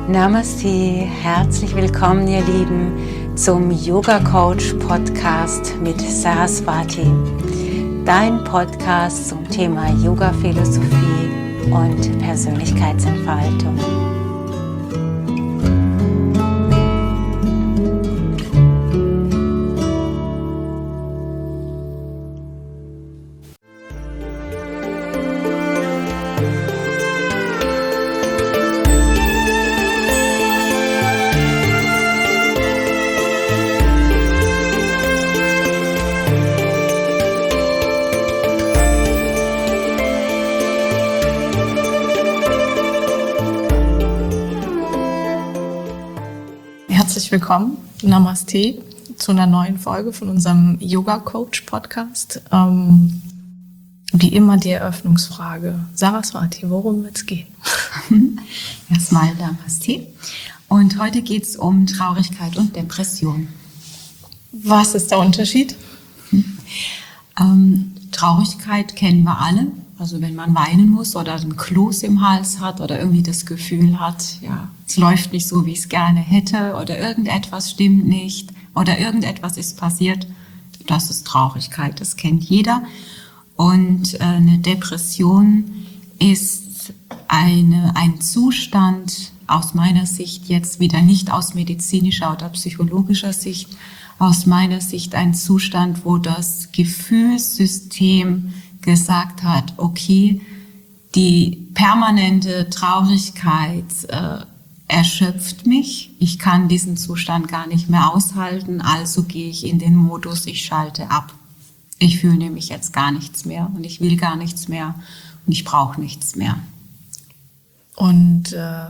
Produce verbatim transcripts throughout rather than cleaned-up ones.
Namaste, herzlich willkommen ihr Lieben zum Yoga Coach Podcast mit Saraswati, dein Podcast zum Thema Yoga Philosophie und Persönlichkeitsentfaltung. Herzlich willkommen, Namaste, zu einer neuen Folge von unserem Yoga Coach Podcast. Ähm, wie immer die Eröffnungsfrage. Saraswati, worum wird es gehen? Erstmal Namaste. Und heute geht es um Traurigkeit und Depression. Was ist der Unterschied? Ähm, Traurigkeit kennen wir alle. Also wenn man weinen muss oder einen Kloß im Hals hat oder irgendwie das Gefühl hat, ja, es läuft nicht so, wie ich es gerne hätte oder irgendetwas stimmt nicht oder irgendetwas ist passiert, das ist Traurigkeit, das kennt jeder. Und äh, eine Depression ist eine, ein Zustand aus meiner Sicht jetzt wieder nicht aus medizinischer oder psychologischer Sicht, aus meiner Sicht ein Zustand, wo das Gefühlssystem gesagt hat, okay, die permanente Traurigkeit äh, erschöpft mich, ich kann diesen Zustand gar nicht mehr aushalten, also gehe ich in den Modus, ich schalte ab. Ich fühle nämlich jetzt gar nichts mehr und ich will gar nichts mehr und ich brauche nichts mehr. Und äh,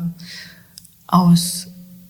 aus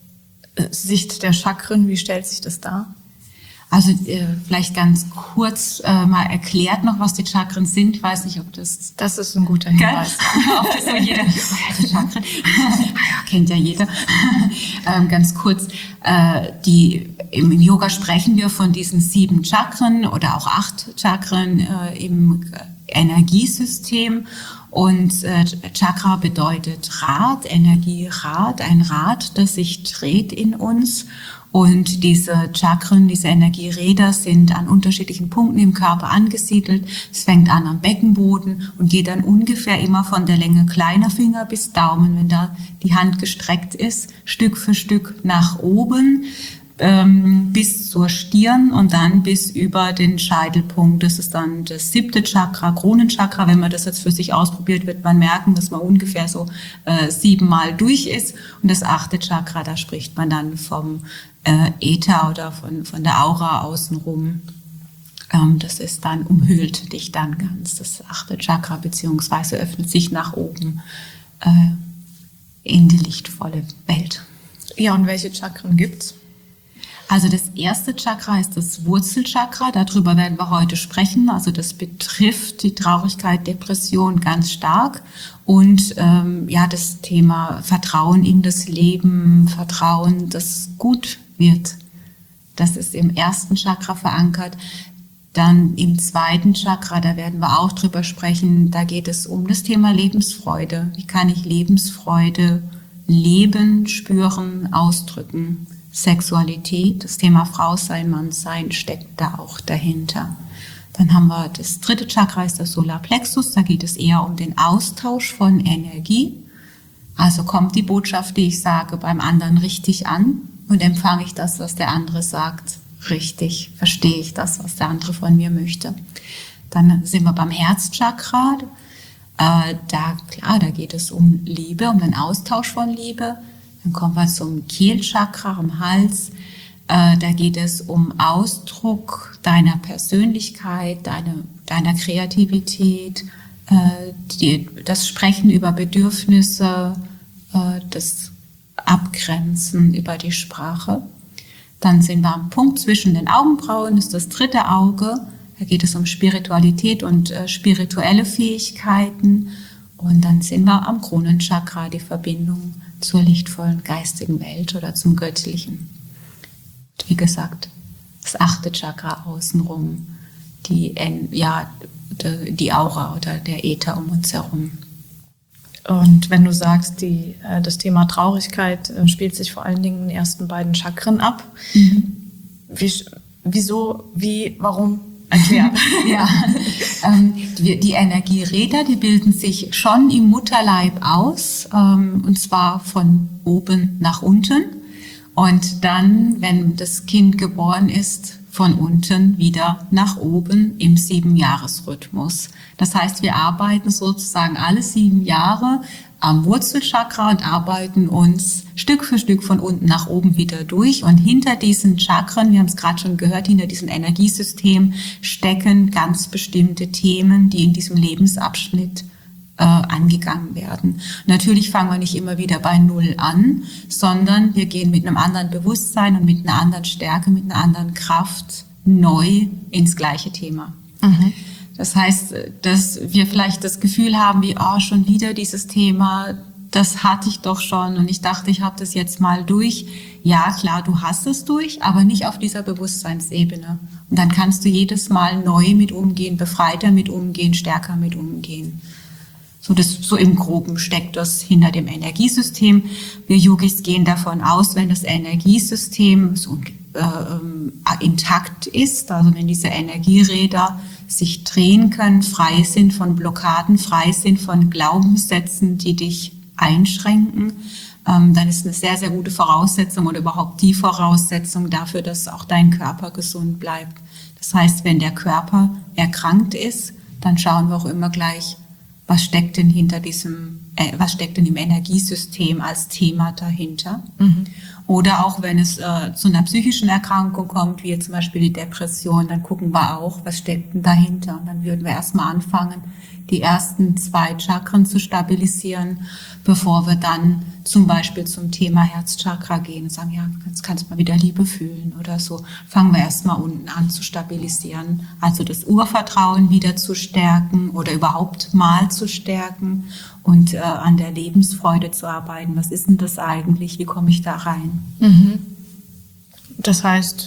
Sicht der Chakren, wie stellt sich das dar? Also äh, vielleicht ganz kurz äh, mal erklärt noch, was die Chakren sind. Ich weiß nicht, ob das... Das ist ein guter Hinweis. Ob das so jeder... Oh ja, die Chakren. Ja, kennt ja jeder. ähm, ganz kurz. Äh, die, im Yoga sprechen wir von diesen sieben Chakren oder auch acht Chakren äh, im Energiesystem. Und äh, Chakra bedeutet Rad, Energierad, ein Rad, das sich dreht in uns. Und diese Chakren, diese Energieräder sind an unterschiedlichen Punkten im Körper angesiedelt. Es fängt an am Beckenboden und geht dann ungefähr immer von der Länge kleiner Finger bis Daumen, wenn da die Hand gestreckt ist, Stück für Stück nach oben ähm, bis zur Stirn und dann bis über den Scheitelpunkt. Das ist dann das siebte Chakra, Kronenchakra. Wenn man das jetzt für sich ausprobiert, wird man merken, dass man ungefähr so äh, siebenmal durch ist. Und das achte Chakra, da spricht man dann vom Äh, Äther oder von, von der Aura außenrum. Ähm, das ist dann, umhüllt dich dann ganz, das achte Chakra, beziehungsweise öffnet sich nach oben äh, in die lichtvolle Welt. Ja, und welche Chakren gibt's? Also das erste Chakra ist das Wurzelchakra, darüber werden wir heute sprechen. Also das betrifft die Traurigkeit, Depression ganz stark und ähm, ja, das Thema Vertrauen in das Leben, Vertrauen, das gut wird. Das ist im ersten Chakra verankert. Dann im zweiten Chakra, da werden wir auch drüber sprechen, da geht es um das Thema Lebensfreude. Wie kann ich Lebensfreude leben, spüren, ausdrücken? Sexualität, das Thema Frau sein, Mann sein steckt da auch dahinter. Dann haben wir das dritte Chakra, ist das Solarplexus, da geht es eher um den Austausch von Energie. Also kommt die Botschaft, die ich sage, beim anderen richtig an und empfange ich das, was der andere sagt, richtig, verstehe ich das, was der andere von mir möchte. Dann sind wir beim Herzchakra, äh, da, klar, da geht es um Liebe, um den Austausch von Liebe. Dann kommen wir zum Kehlchakra am Hals. Äh, da geht es um Ausdruck deiner Persönlichkeit, deine, deiner Kreativität, äh, die, das Sprechen über Bedürfnisse, äh, das Abgrenzen über die Sprache. Dann sind wir am Punkt zwischen den Augenbrauen, das ist das dritte Auge. Da geht es um Spiritualität und äh, spirituelle Fähigkeiten. Und dann sind wir am Kronenchakra, die Verbindung zur lichtvollen geistigen Welt oder zum Göttlichen. Wie gesagt, das achte Chakra außenrum, die, ja, die Aura oder der Äther um uns herum. Und wenn du sagst, die, äh, das Thema Traurigkeit äh, spielt sich vor allen Dingen in den ersten beiden Chakren ab, mhm. wie, wieso, wie, warum? Erklären. Ja, ähm, die, die Energieräder, die bilden sich schon im Mutterleib aus, ähm, und zwar von oben nach unten. Und dann, wenn das Kind geboren ist, von unten wieder nach oben im Siebenjahresrhythmus. Das heißt, wir arbeiten sozusagen alle sieben Jahre am Wurzelchakra und arbeiten uns Stück für Stück von unten nach oben wieder durch. Und hinter diesen Chakren, wir haben es gerade schon gehört, hinter diesem Energiesystem stecken ganz bestimmte Themen, die in diesem Lebensabschnitt äh, angegangen werden. Natürlich fangen wir nicht immer wieder bei Null an, sondern wir gehen mit einem anderen Bewusstsein und mit einer anderen Stärke, mit einer anderen Kraft neu ins gleiche Thema. Mhm. Das heißt, dass wir vielleicht das Gefühl haben, wie, oh, schon wieder dieses Thema, das hatte ich doch schon und ich dachte, ich habe das jetzt mal durch. Ja, klar, du hast es durch, aber nicht auf dieser Bewusstseinsebene. Und dann kannst du jedes Mal neu mit umgehen, befreiter mit umgehen, stärker mit umgehen. So, das, so im Groben steckt das hinter dem Energiesystem. Wir Yogis gehen davon aus, wenn das Energiesystem so äh, intakt ist, also wenn diese Energieräder sich drehen können, frei sind von Blockaden, frei sind von Glaubenssätzen, die dich einschränken, ähm, dann ist eine sehr, sehr gute Voraussetzung oder überhaupt die Voraussetzung dafür, dass auch dein Körper gesund bleibt. Das heißt, wenn der Körper erkrankt ist, dann schauen wir auch immer gleich, was steckt denn hinter diesem, äh, was steckt denn im Energiesystem als Thema dahinter? Mhm. Oder auch wenn es äh, zu einer psychischen Erkrankung kommt, wie jetzt zum Beispiel die Depression, dann gucken wir auch, was steckt denn dahinter? Und dann würden wir erstmal anfangen, die ersten zwei Chakren zu stabilisieren, bevor wir dann zum Beispiel zum Thema Herzchakra gehen und sagen, ja, jetzt kannst du mal wieder Liebe fühlen oder so. Fangen wir erstmal unten an zu stabilisieren, also das Urvertrauen wieder zu stärken oder überhaupt mal zu stärken und äh, an der Lebensfreude zu arbeiten. Was ist denn das eigentlich? Wie komme ich da rein? Mhm. Das heißt,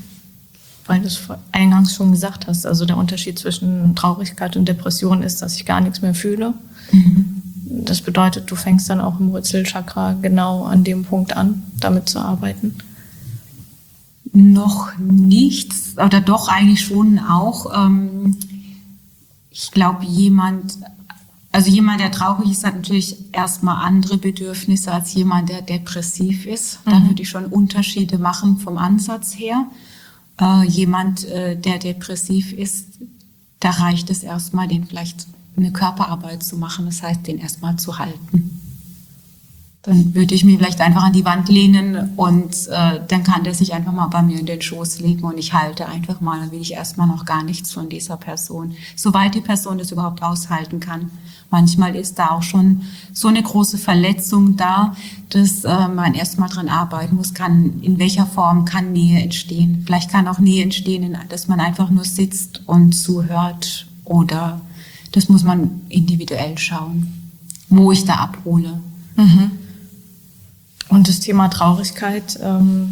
weil du es eingangs schon gesagt hast, also der Unterschied zwischen Traurigkeit und Depression ist, dass ich gar nichts mehr fühle. Mhm. Das bedeutet, du fängst dann auch im Wurzelchakra genau an dem Punkt an, damit zu arbeiten. Noch nichts, oder doch eigentlich schon auch. Ähm, ich glaube, jemand, also jemand, der traurig ist, hat natürlich erstmal andere Bedürfnisse als jemand, der depressiv ist. Mhm. Da würde ich schon Unterschiede machen vom Ansatz her. Äh, jemand, äh, der depressiv ist, da reicht es erstmal, den vielleicht eine Körperarbeit zu machen, das heißt, den erstmal zu halten. Dann würde ich mich vielleicht einfach an die Wand lehnen und äh, dann kann der sich einfach mal bei mir in den Schoß legen und ich halte einfach mal, dann will ich erstmal noch gar nichts von dieser Person, soweit die Person das überhaupt aushalten kann. Manchmal ist da auch schon so eine große Verletzung da, dass äh, man erstmal dran arbeiten muss, kann, in welcher Form kann Nähe entstehen. Vielleicht kann auch Nähe entstehen, dass man einfach nur sitzt und zuhört, oder das muss man individuell schauen, wo ich da abhole. Mhm. Und das Thema Traurigkeit, ähm,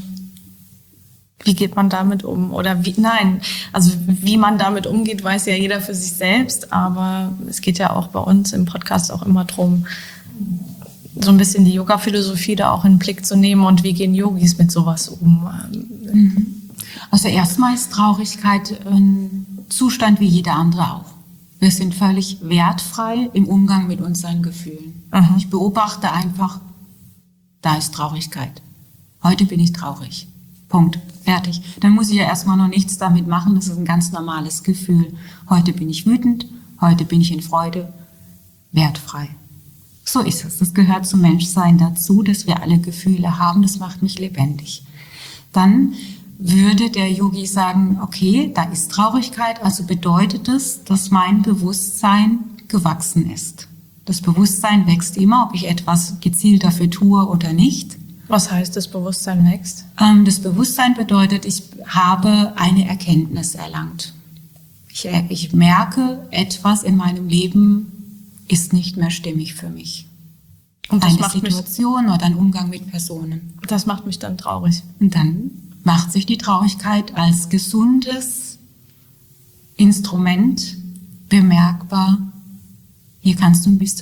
wie geht man damit um? Oder wie, nein, also wie man damit umgeht, weiß ja jeder für sich selbst, aber es geht ja auch bei uns im Podcast auch immer drum, so ein bisschen die Yoga-Philosophie da auch in den Blick zu nehmen und wie gehen Yogis mit sowas um? Mhm. Also erstmal ist Traurigkeit ein Zustand wie jeder andere auch. Wir sind völlig wertfrei im Umgang mit unseren Gefühlen. Mhm. Ich beobachte einfach, da ist Traurigkeit. Heute bin ich traurig. Punkt. Fertig. Dann muss ich ja erstmal noch nichts damit machen. Das ist ein ganz normales Gefühl. Heute bin ich wütend. Heute bin ich in Freude. Wertfrei. So ist es. Das gehört zum Menschsein dazu, dass wir alle Gefühle haben. Das macht mich lebendig. Dann würde der Yogi sagen, okay, da ist Traurigkeit, also bedeutet es, dass mein Bewusstsein gewachsen ist. Das Bewusstsein wächst immer, ob ich etwas gezielt dafür tue oder nicht. Was heißt, das Bewusstsein wächst? Ähm, das Bewusstsein bedeutet, ich habe eine Erkenntnis erlangt. Ich, ich merke, etwas in meinem Leben ist nicht mehr stimmig für mich. Und das eine macht Situation mich, oder ein Umgang mit Personen. Das macht mich dann traurig. Und dann macht sich die Traurigkeit als gesundes Instrument bemerkbar. Hier kannst du ein bisschen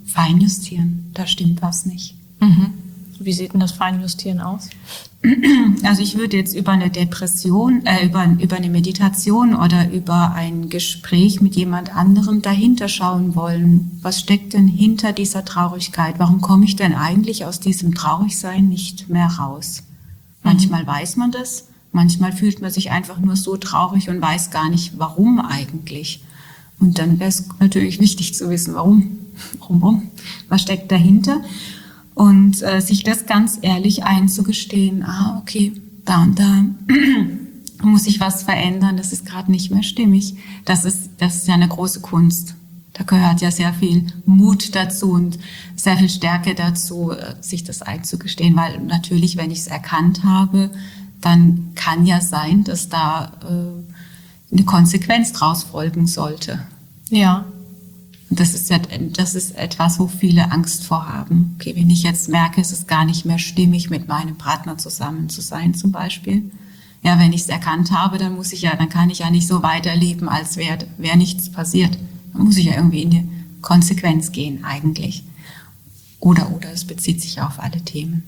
feinjustieren, da stimmt was nicht. Mhm. Wie sieht denn das Feinjustieren aus? Also ich würde jetzt über eine Depression, äh, über, über eine Meditation oder über ein Gespräch mit jemand anderem dahinter schauen wollen. Was steckt denn hinter dieser Traurigkeit? Warum komme ich denn eigentlich aus diesem Traurigsein nicht mehr raus? Manchmal mhm. weiß man das, manchmal fühlt man sich einfach nur so traurig und weiß gar nicht, warum eigentlich. Und dann wäre es natürlich wichtig zu wissen, warum, warum, warum, was steckt dahinter? Und äh, sich das ganz ehrlich einzugestehen, ah, okay, da und da muss ich was verändern, das ist gerade nicht mehr stimmig. Das ist, das ist ja eine große Kunst. Da gehört ja sehr viel Mut dazu und sehr viel Stärke dazu, sich das einzugestehen. Weil natürlich, wenn ich es erkannt habe, dann kann ja sein, dass da äh, eine Konsequenz draus folgen sollte. Ja. Das ist ja, das ist etwas, wo viele Angst vor haben. Okay, wenn ich jetzt merke, es ist gar nicht mehr stimmig, mit meinem Partner zusammen zu sein, zum Beispiel. Ja, wenn ich es erkannt habe, dann muss ich ja, dann kann ich ja nicht so weiterleben, als wäre wär nichts passiert. Dann muss ich ja irgendwie in die Konsequenz gehen, eigentlich. Oder, oder es bezieht sich auf alle Themen.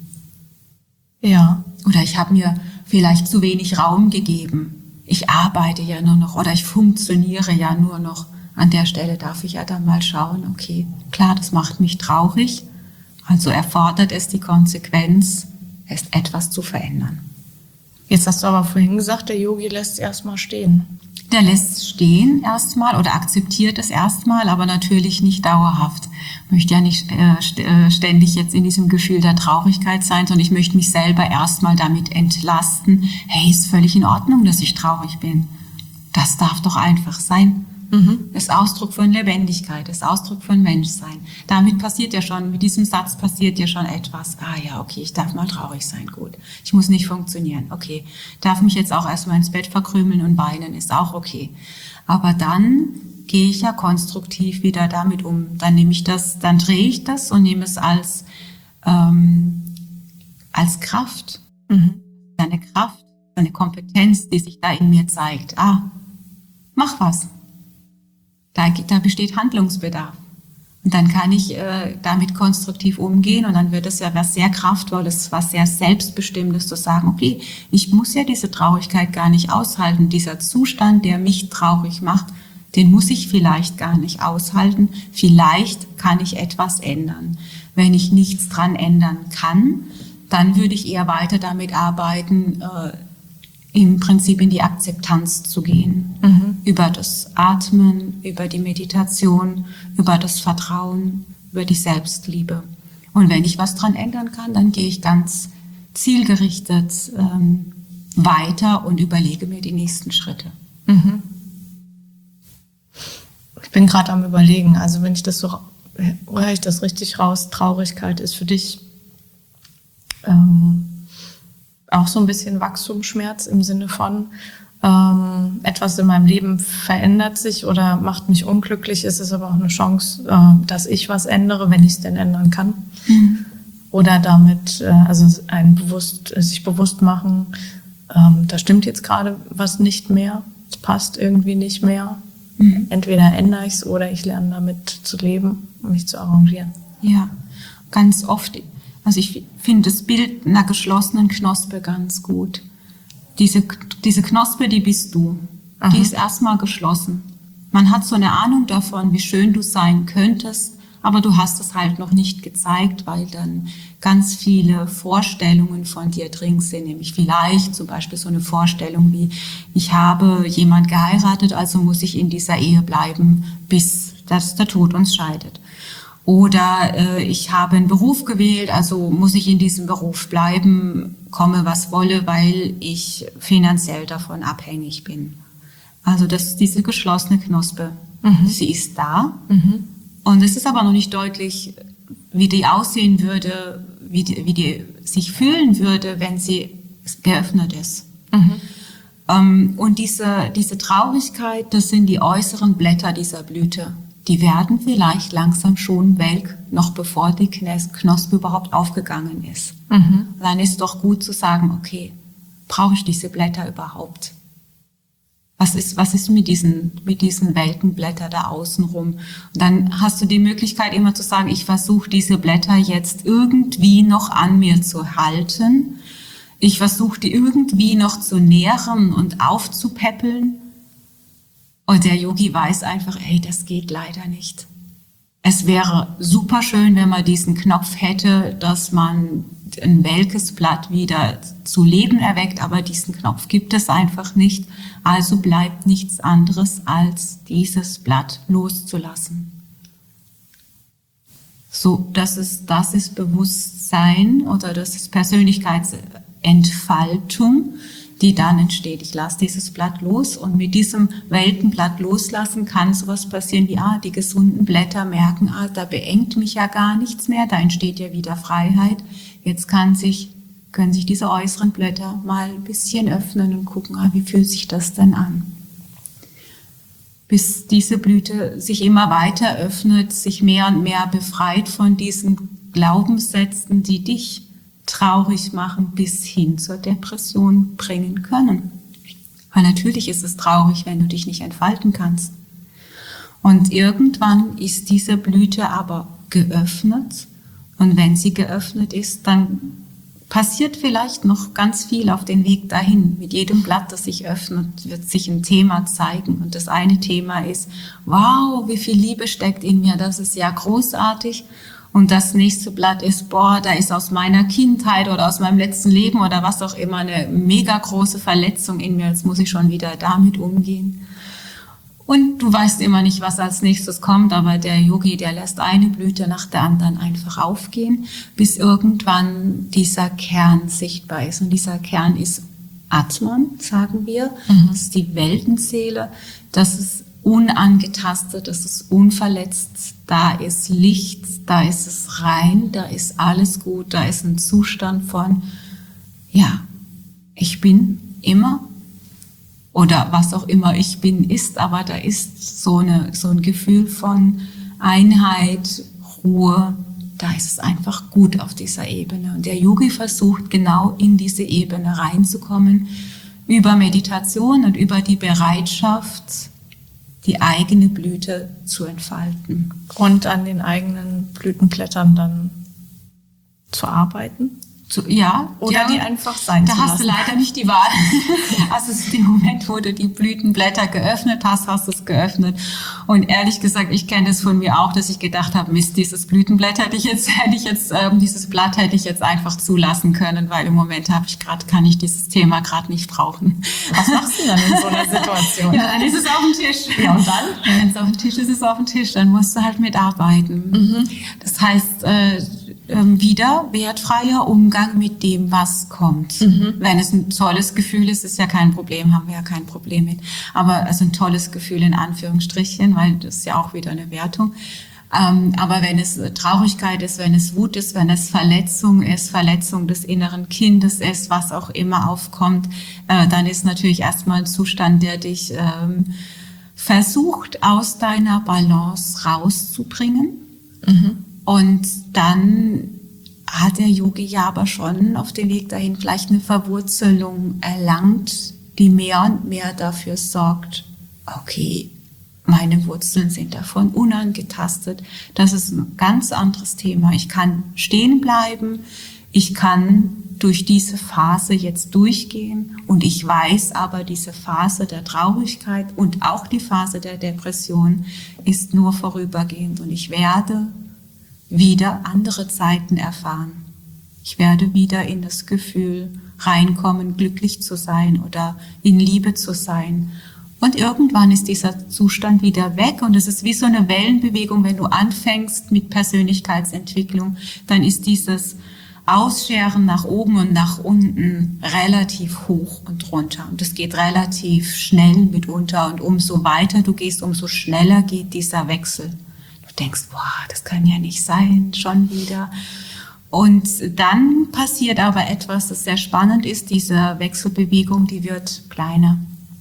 Ja. Oder ich habe mir vielleicht zu wenig Raum gegeben. Ich arbeite ja nur noch oder ich funktioniere ja nur noch. An der Stelle darf ich ja dann mal schauen, okay, klar, das macht mich traurig, also erfordert es die Konsequenz, es etwas zu verändern. Jetzt hast du aber vorhin gesagt, der Yogi lässt es erstmal stehen. Der lässt es stehen erstmal oder akzeptiert es erstmal, aber natürlich nicht dauerhaft. Ich möchte ja nicht äh, ständig jetzt in diesem Gefühl der Traurigkeit sein, sondern ich möchte mich selber erstmal damit entlasten, hey, ist völlig in Ordnung, dass ich traurig bin. Das darf doch einfach sein. Mhm. Das ist Ausdruck von Lebendigkeit, das ist Ausdruck von Menschsein. Damit passiert ja schon, mit diesem Satz passiert ja schon etwas. Ah ja, okay, ich darf mal traurig sein, gut. Ich muss nicht funktionieren, okay. Darf mich jetzt auch erstmal ins Bett verkrümeln und weinen, ist auch okay. Aber dann gehe ich ja konstruktiv wieder damit um. Dann nehme ich das, dann drehe ich das und nehme es als, ähm, als Kraft. Mhm. Eine Kraft, eine Kompetenz, die sich da in mir zeigt. Ah, mach was. Da, da besteht Handlungsbedarf. Und dann kann ich äh, damit konstruktiv umgehen und dann wird es ja was sehr Kraftvolles, was sehr Selbstbestimmtes zu sagen, okay, ich muss ja diese Traurigkeit gar nicht aushalten. Dieser Zustand, der mich traurig macht, den muss ich vielleicht gar nicht aushalten. Vielleicht kann ich etwas ändern. Wenn ich nichts dran ändern kann, dann würde ich eher weiter damit arbeiten, äh, im Prinzip in die Akzeptanz zu gehen. Mhm. Über das Atmen, über die Meditation, über das Vertrauen, über die Selbstliebe. Und wenn ich was dran ändern kann, dann gehe ich ganz zielgerichtet ähm, weiter und überlege mir die nächsten Schritte. Mhm. Ich bin gerade am Überlegen, also wenn ich das so, höre ich das richtig raus, Traurigkeit ist für dich ähm, auch so ein bisschen Wachstumsschmerz im Sinne von, ähm, etwas in meinem Leben verändert sich oder macht mich unglücklich, ist es aber auch eine Chance, äh, dass ich was ändere, wenn ich es denn ändern kann. Mhm. Oder damit, äh, also ein bewusst, sich bewusst machen, ähm, da stimmt jetzt gerade was nicht mehr, es passt irgendwie nicht mehr. Mhm. Entweder ändere ich es oder ich lerne damit zu leben und mich zu arrangieren. Ja, ganz oft. Also ich finde das Bild einer geschlossenen Knospe ganz gut. Diese, diese Knospe, die bist du. Aha. Die ist erstmal geschlossen. Man hat so eine Ahnung davon, wie schön du sein könntest, aber du hast es halt noch nicht gezeigt, weil dann ganz viele Vorstellungen von dir drin sind. Nämlich vielleicht zum Beispiel so eine Vorstellung wie, ich habe jemand geheiratet, also muss ich in dieser Ehe bleiben, bis das der Tod uns scheidet. Oder äh, ich habe einen Beruf gewählt, also muss ich in diesem Beruf bleiben, komme was wolle, weil ich finanziell davon abhängig bin. Also das ist diese geschlossene Knospe. Mhm. Sie ist da. Mhm. Und es ist aber noch nicht deutlich, wie die aussehen würde, wie die, wie die sich fühlen würde, wenn sie geöffnet ist. Mhm. Ähm, und diese, diese Traurigkeit, das sind die äußeren Blätter dieser Blüte. Die werden vielleicht langsam schon welk, noch bevor die Knospe überhaupt aufgegangen ist. Mhm. Dann ist doch gut zu sagen, okay, brauche ich diese Blätter überhaupt? Was ist, was ist mit diesen, mit diesen welken Blättern da außenrum? Und dann hast du die Möglichkeit immer zu sagen, ich versuche diese Blätter jetzt irgendwie noch an mir zu halten. Ich versuche die irgendwie noch zu nähren und aufzupäppeln. Und der Yogi weiß einfach, ey, das geht leider nicht. Es wäre super schön, wenn man diesen Knopf hätte, dass man ein welkes Blatt wieder zu Leben erweckt, aber diesen Knopf gibt es einfach nicht. Also bleibt nichts anderes, als dieses Blatt loszulassen. So, das ist, das ist Bewusstsein oder das ist Persönlichkeitsentfaltung, die dann entsteht. Ich lasse dieses Blatt los und mit diesem welken Blatt loslassen kann sowas passieren wie, ah, die gesunden Blätter merken, ah, da beengt mich ja gar nichts mehr, da entsteht ja wieder Freiheit. Jetzt kann sich, können sich diese äußeren Blätter mal ein bisschen öffnen und gucken, ah, wie fühlt sich das denn an? Bis diese Blüte sich immer weiter öffnet, sich mehr und mehr befreit von diesen Glaubenssätzen, die dich traurig machen, bis hin zur Depression bringen können. Weil natürlich ist es traurig, wenn du dich nicht entfalten kannst. Und irgendwann ist diese Blüte aber geöffnet. Und wenn sie geöffnet ist, dann passiert vielleicht noch ganz viel auf den Weg dahin. Mit jedem Blatt, das sich öffnet, wird sich ein Thema zeigen. Und das eine Thema ist, wow, wie viel Liebe steckt in mir, das ist ja großartig. Und das nächste Blatt ist, boah, da ist aus meiner Kindheit oder aus meinem letzten Leben oder was auch immer eine mega große Verletzung in mir. Jetzt muss ich schon wieder damit umgehen. Und du weißt immer nicht, was als nächstes kommt, aber der Yogi, der lässt eine Blüte nach der anderen einfach aufgehen, bis irgendwann dieser Kern sichtbar ist. Und dieser Kern ist Atman, sagen wir. Mhm. Das ist die Weltenseele. Das ist unangetastet, das ist unverletzt, da ist Licht, da ist es rein, da ist alles gut, da ist ein Zustand von, ja, ich bin immer oder was auch immer ich bin ist, aber da ist so eine so ein Gefühl von Einheit, Ruhe, da ist es einfach gut auf dieser Ebene. Und der Yogi versucht genau in diese Ebene reinzukommen, über Meditation und über die Bereitschaft, die eigene Blüte zu entfalten. Und an den eigenen Blütenblättern dann zu arbeiten? Zu, ja. Oder ja, die einfach sein da zu lassen. Da hast du leider nicht die Wahl. Also in dem Moment, wo du die Blütenblätter geöffnet hast, hast du es geöffnet. Und ehrlich gesagt, ich kenne das von mir auch, dass ich gedacht habe, Mist, dieses Blütenblatt hätte ich jetzt, hätte ich jetzt, ähm, dieses Blatt hätte ich jetzt einfach zulassen können, weil im Moment habe ich gerade, kann ich dieses Thema gerade nicht brauchen. Was machst du dann in so einer Situation? Ja, dann ist es auf dem Tisch. Ja, und dann? Wenn es auf dem Tisch ist, ist es auf dem Tisch. Dann musst du halt mitarbeiten. Mhm. Das heißt, äh, wieder wertfreier Umgang mit dem, was kommt. Mhm. Wenn es ein tolles Gefühl ist, ist ja kein Problem, haben wir ja kein Problem mit. Aber also ein tolles Gefühl in Anführungsstrichen, weil das ist ja auch wieder eine Wertung. Ähm, aber wenn es Traurigkeit ist, wenn es Wut ist, wenn es Verletzung ist, Verletzung des inneren Kindes ist, was auch immer aufkommt, äh, dann ist natürlich erstmal ein Zustand, der dich ähm, versucht, aus deiner Balance rauszubringen. Mhm. Und dann hat der Yogi ja aber schon auf dem Weg dahin vielleicht eine Verwurzelung erlangt, die mehr und mehr dafür sorgt, okay, meine Wurzeln sind davon unangetastet. Das ist ein ganz anderes Thema. Ich kann stehen bleiben, ich kann durch diese Phase jetzt durchgehen und ich weiß aber, diese Phase der Traurigkeit und auch die Phase der Depression ist nur vorübergehend und ich werde wieder andere Zeiten erfahren. Ich werde wieder in das Gefühl reinkommen, glücklich zu sein oder in Liebe zu sein. Und irgendwann ist dieser Zustand wieder weg und es ist wie so eine Wellenbewegung, wenn du anfängst mit Persönlichkeitsentwicklung, dann ist dieses Ausscheren nach oben und nach unten relativ hoch und runter. Und es geht relativ schnell mitunter und umso weiter du gehst, umso schneller geht dieser Wechsel. Du denkst, boah, das kann ja nicht sein, schon wieder. Und dann passiert aber etwas, das sehr spannend ist, diese Wechselbewegung, die wird kleiner.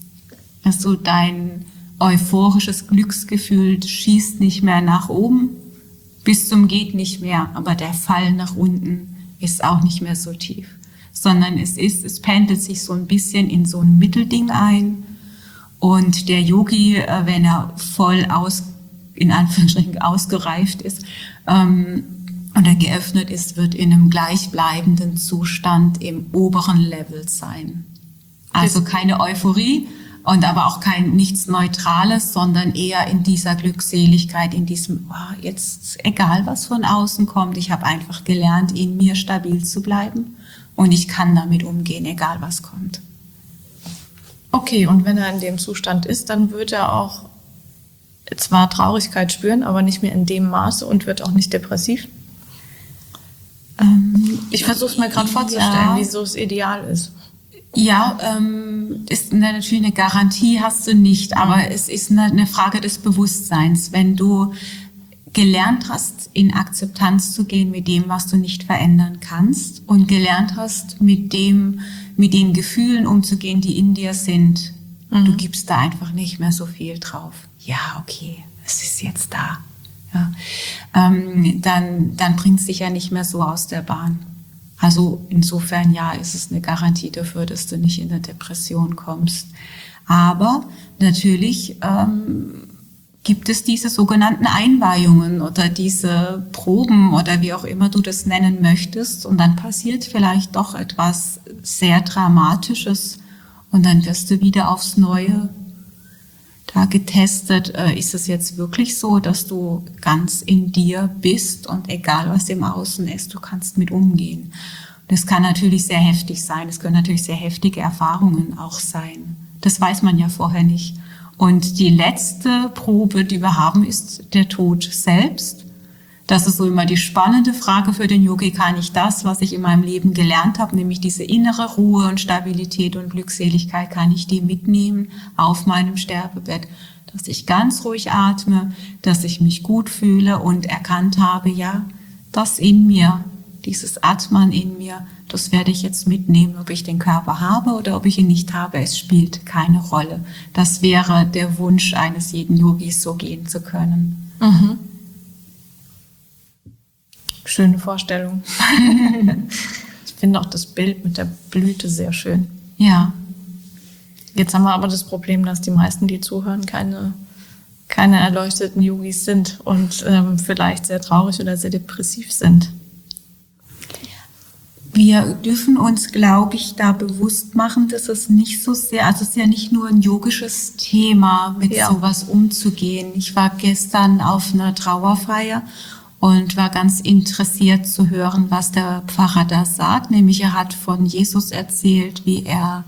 Also dein euphorisches Glücksgefühl schießt nicht mehr nach oben, bis zum geht nicht mehr, aber der Fall nach unten ist auch nicht mehr so tief, sondern es ist, es pendelt sich so ein bisschen in so ein Mittelding ein Und der Yogi, äh, wenn er voll aus, in Anführungsstrichen ausgereift ist, ähm, oder geöffnet ist, wird in einem gleichbleibenden Zustand im oberen Level sein. Also keine Euphorie und aber auch kein nichts Neutrales, sondern eher in dieser Glückseligkeit, in diesem, oh, jetzt egal was von außen kommt, ich habe einfach gelernt, in mir stabil zu bleiben und ich kann damit umgehen, egal was kommt. Okay, und wenn er in dem Zustand ist, dann wird er auch zwar Traurigkeit spüren, aber nicht mehr in dem Maße und wird auch nicht depressiv? Ähm, ich versuche es mir gerade vorzustellen, ja, wieso es ideal ist. Ja, ähm, ist natürlich eine Garantie hast du nicht, aber es ist eine, eine Frage des Bewusstseins. Wenn du gelernt hast, in Akzeptanz zu gehen mit dem, was du nicht verändern kannst und gelernt hast, mit dem, mit den Gefühlen umzugehen, die in dir sind, mhm. du gibst da einfach nicht mehr so viel drauf. Ja, okay, es ist jetzt da. Ja, ähm, dann, dann bringt es dich ja nicht mehr so aus der Bahn. Also insofern, ja, ist es eine Garantie dafür, dass du nicht in eine Depression kommst. Aber natürlich ähm, gibt es diese sogenannten Einweihungen oder diese Proben oder wie auch immer du das nennen möchtest. Und dann passiert vielleicht doch etwas sehr Dramatisches und dann wirst du wieder aufs Neue da getestet, äh, ist es jetzt wirklich so, dass du ganz in dir bist und egal was im Außen ist, du kannst mit umgehen. Das kann natürlich sehr heftig sein, es können natürlich sehr heftige Erfahrungen auch sein. Das weiß man ja vorher nicht. Und die letzte Probe, die wir haben, ist der Tod selbst. Das ist so immer die spannende Frage für den Yogi, kann ich das, was ich in meinem Leben gelernt habe, nämlich diese innere Ruhe und Stabilität und Glückseligkeit, kann ich die mitnehmen auf meinem Sterbebett, dass ich ganz ruhig atme, dass ich mich gut fühle und erkannt habe, ja, das in mir, dieses Atmen in mir, das werde ich jetzt mitnehmen, ob ich den Körper habe oder ob ich ihn nicht habe, es spielt keine Rolle. Das wäre der Wunsch eines jeden Yogis, so gehen zu können. Mhm. Schöne Vorstellung. Ich finde auch das Bild mit der Blüte sehr schön. Ja. Jetzt haben wir aber das Problem, dass die meisten, die zuhören, keine, keine erleuchteten Yogis sind und ähm, vielleicht sehr traurig oder sehr depressiv sind. Wir dürfen uns, glaube ich, da bewusst machen, dass es nicht so sehr, also es ist ja nicht nur ein yogisches Thema, mit ja. sowas umzugehen. Ich war gestern auf einer Trauerfeier und war ganz interessiert zu hören, was der Pfarrer da sagt. Nämlich er hat von Jesus erzählt, wie er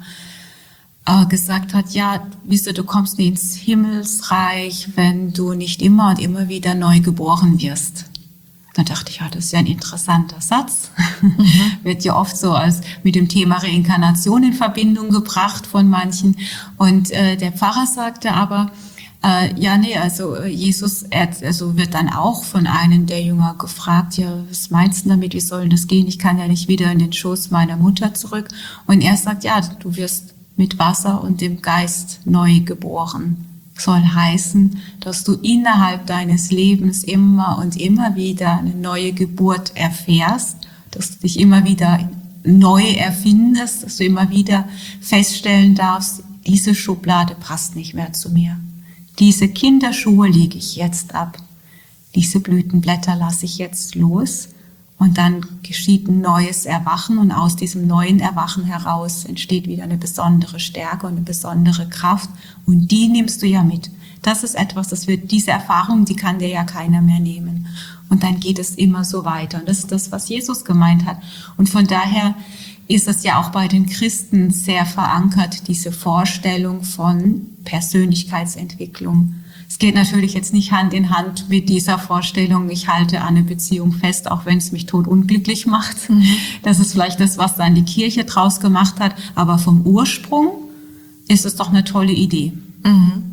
äh, gesagt hat, ja, wisst ihr, du kommst nie ins Himmelsreich, wenn du nicht immer und immer wieder neu geboren wirst. Da dachte ich, ja, das ist ja ein interessanter Satz. Mhm. Wird ja oft so als mit dem Thema Reinkarnation in Verbindung gebracht von manchen. Und äh, der Pfarrer sagte aber, Äh, ja, nee, also Jesus er, also wird dann auch von einem der Jünger gefragt, ja, was meinst du damit, wie soll das gehen? Ich kann ja nicht wieder in den Schoß meiner Mutter zurück. Und er sagt, ja, du wirst mit Wasser und dem Geist neu geboren. Soll heißen, dass du innerhalb deines Lebens immer und immer wieder eine neue Geburt erfährst, dass du dich immer wieder neu erfindest, dass du immer wieder feststellen darfst, diese Schublade passt nicht mehr zu mir. Diese Kinderschuhe lege ich jetzt ab. Diese Blütenblätter lasse ich jetzt los. Und dann geschieht ein neues Erwachen und aus diesem neuen Erwachen heraus entsteht wieder eine besondere Stärke und eine besondere Kraft. Und die nimmst du ja mit. Das ist etwas, das wird, diese Erfahrung, die kann dir ja keiner mehr nehmen. Und dann geht es immer so weiter. Und das ist das, was Jesus gemeint hat. Und von daher ist es ja auch bei den Christen sehr verankert, diese Vorstellung von Persönlichkeitsentwicklung. Es geht natürlich jetzt nicht Hand in Hand mit dieser Vorstellung, ich halte an einer Beziehung fest, auch wenn es mich totunglücklich macht. Mhm. Das ist vielleicht das, was dann die Kirche draus gemacht hat. Aber vom Ursprung ist es doch eine tolle Idee. Mhm.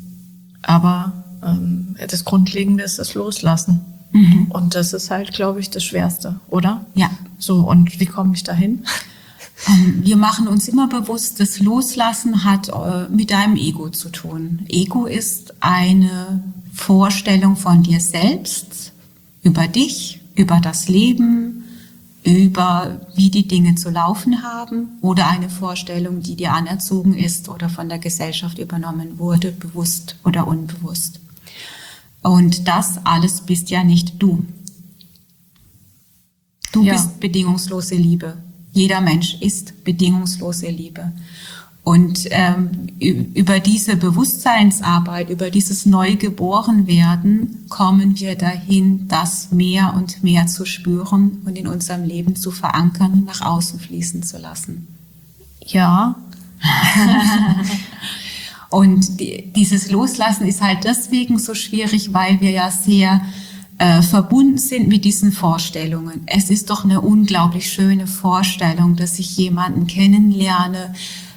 Aber ähm, das Grundlegende ist das Loslassen. Mhm. Und das ist halt, glaube ich, das Schwerste, oder? Ja. So, und wie komme ich dahin? Wir machen uns immer bewusst, das Loslassen hat äh, mit deinem Ego zu tun. Ego ist eine Vorstellung von dir selbst, über dich, über das Leben, über wie die Dinge zu laufen haben oder eine Vorstellung, die dir anerzogen ist oder von der Gesellschaft übernommen wurde, bewusst oder unbewusst. Und das alles bist ja nicht du. Du ja. bist bedingungslose Liebe. Jeder Mensch ist bedingungslose Liebe. Und ähm, über diese Bewusstseinsarbeit, über dieses Neugeborenwerden kommen wir dahin, das mehr und mehr zu spüren und in unserem Leben zu verankern und nach außen fließen zu lassen. Ja. Und die, dieses Loslassen ist halt deswegen so schwierig, weil wir ja sehr äh, verbunden sind mit diesen Vorstellungen. Es ist doch eine unglaublich schöne Vorstellung, dass ich jemanden kennenlerne,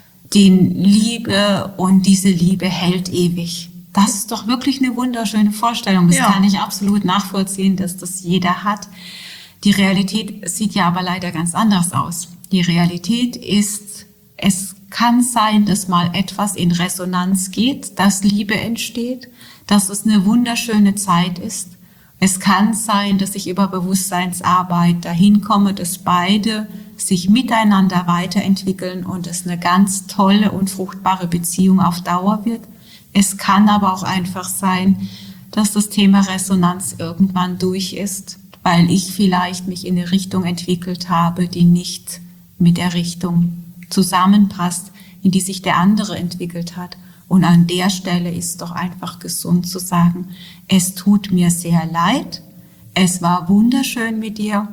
den liebe und diese Liebe hält ewig. Das ist doch wirklich eine wunderschöne Vorstellung. Das ja. kann ich absolut nachvollziehen, dass das jeder hat. Die Realität sieht ja aber leider ganz anders aus. Die Realität ist, es kann sein, dass mal etwas in Resonanz geht, dass Liebe entsteht, dass es eine wunderschöne Zeit ist. Es kann sein, dass ich über Bewusstseinsarbeit dahin komme, dass beide sich miteinander weiterentwickeln und es eine ganz tolle und fruchtbare Beziehung auf Dauer wird. Es kann aber auch einfach sein, dass das Thema Resonanz irgendwann durch ist, weil ich vielleicht mich in eine Richtung entwickelt habe, die nicht mit der Richtung zusammenpasst, in die sich der andere entwickelt hat. Und an der Stelle ist es doch einfach gesund zu sagen, es tut mir sehr leid, es war wunderschön mit dir,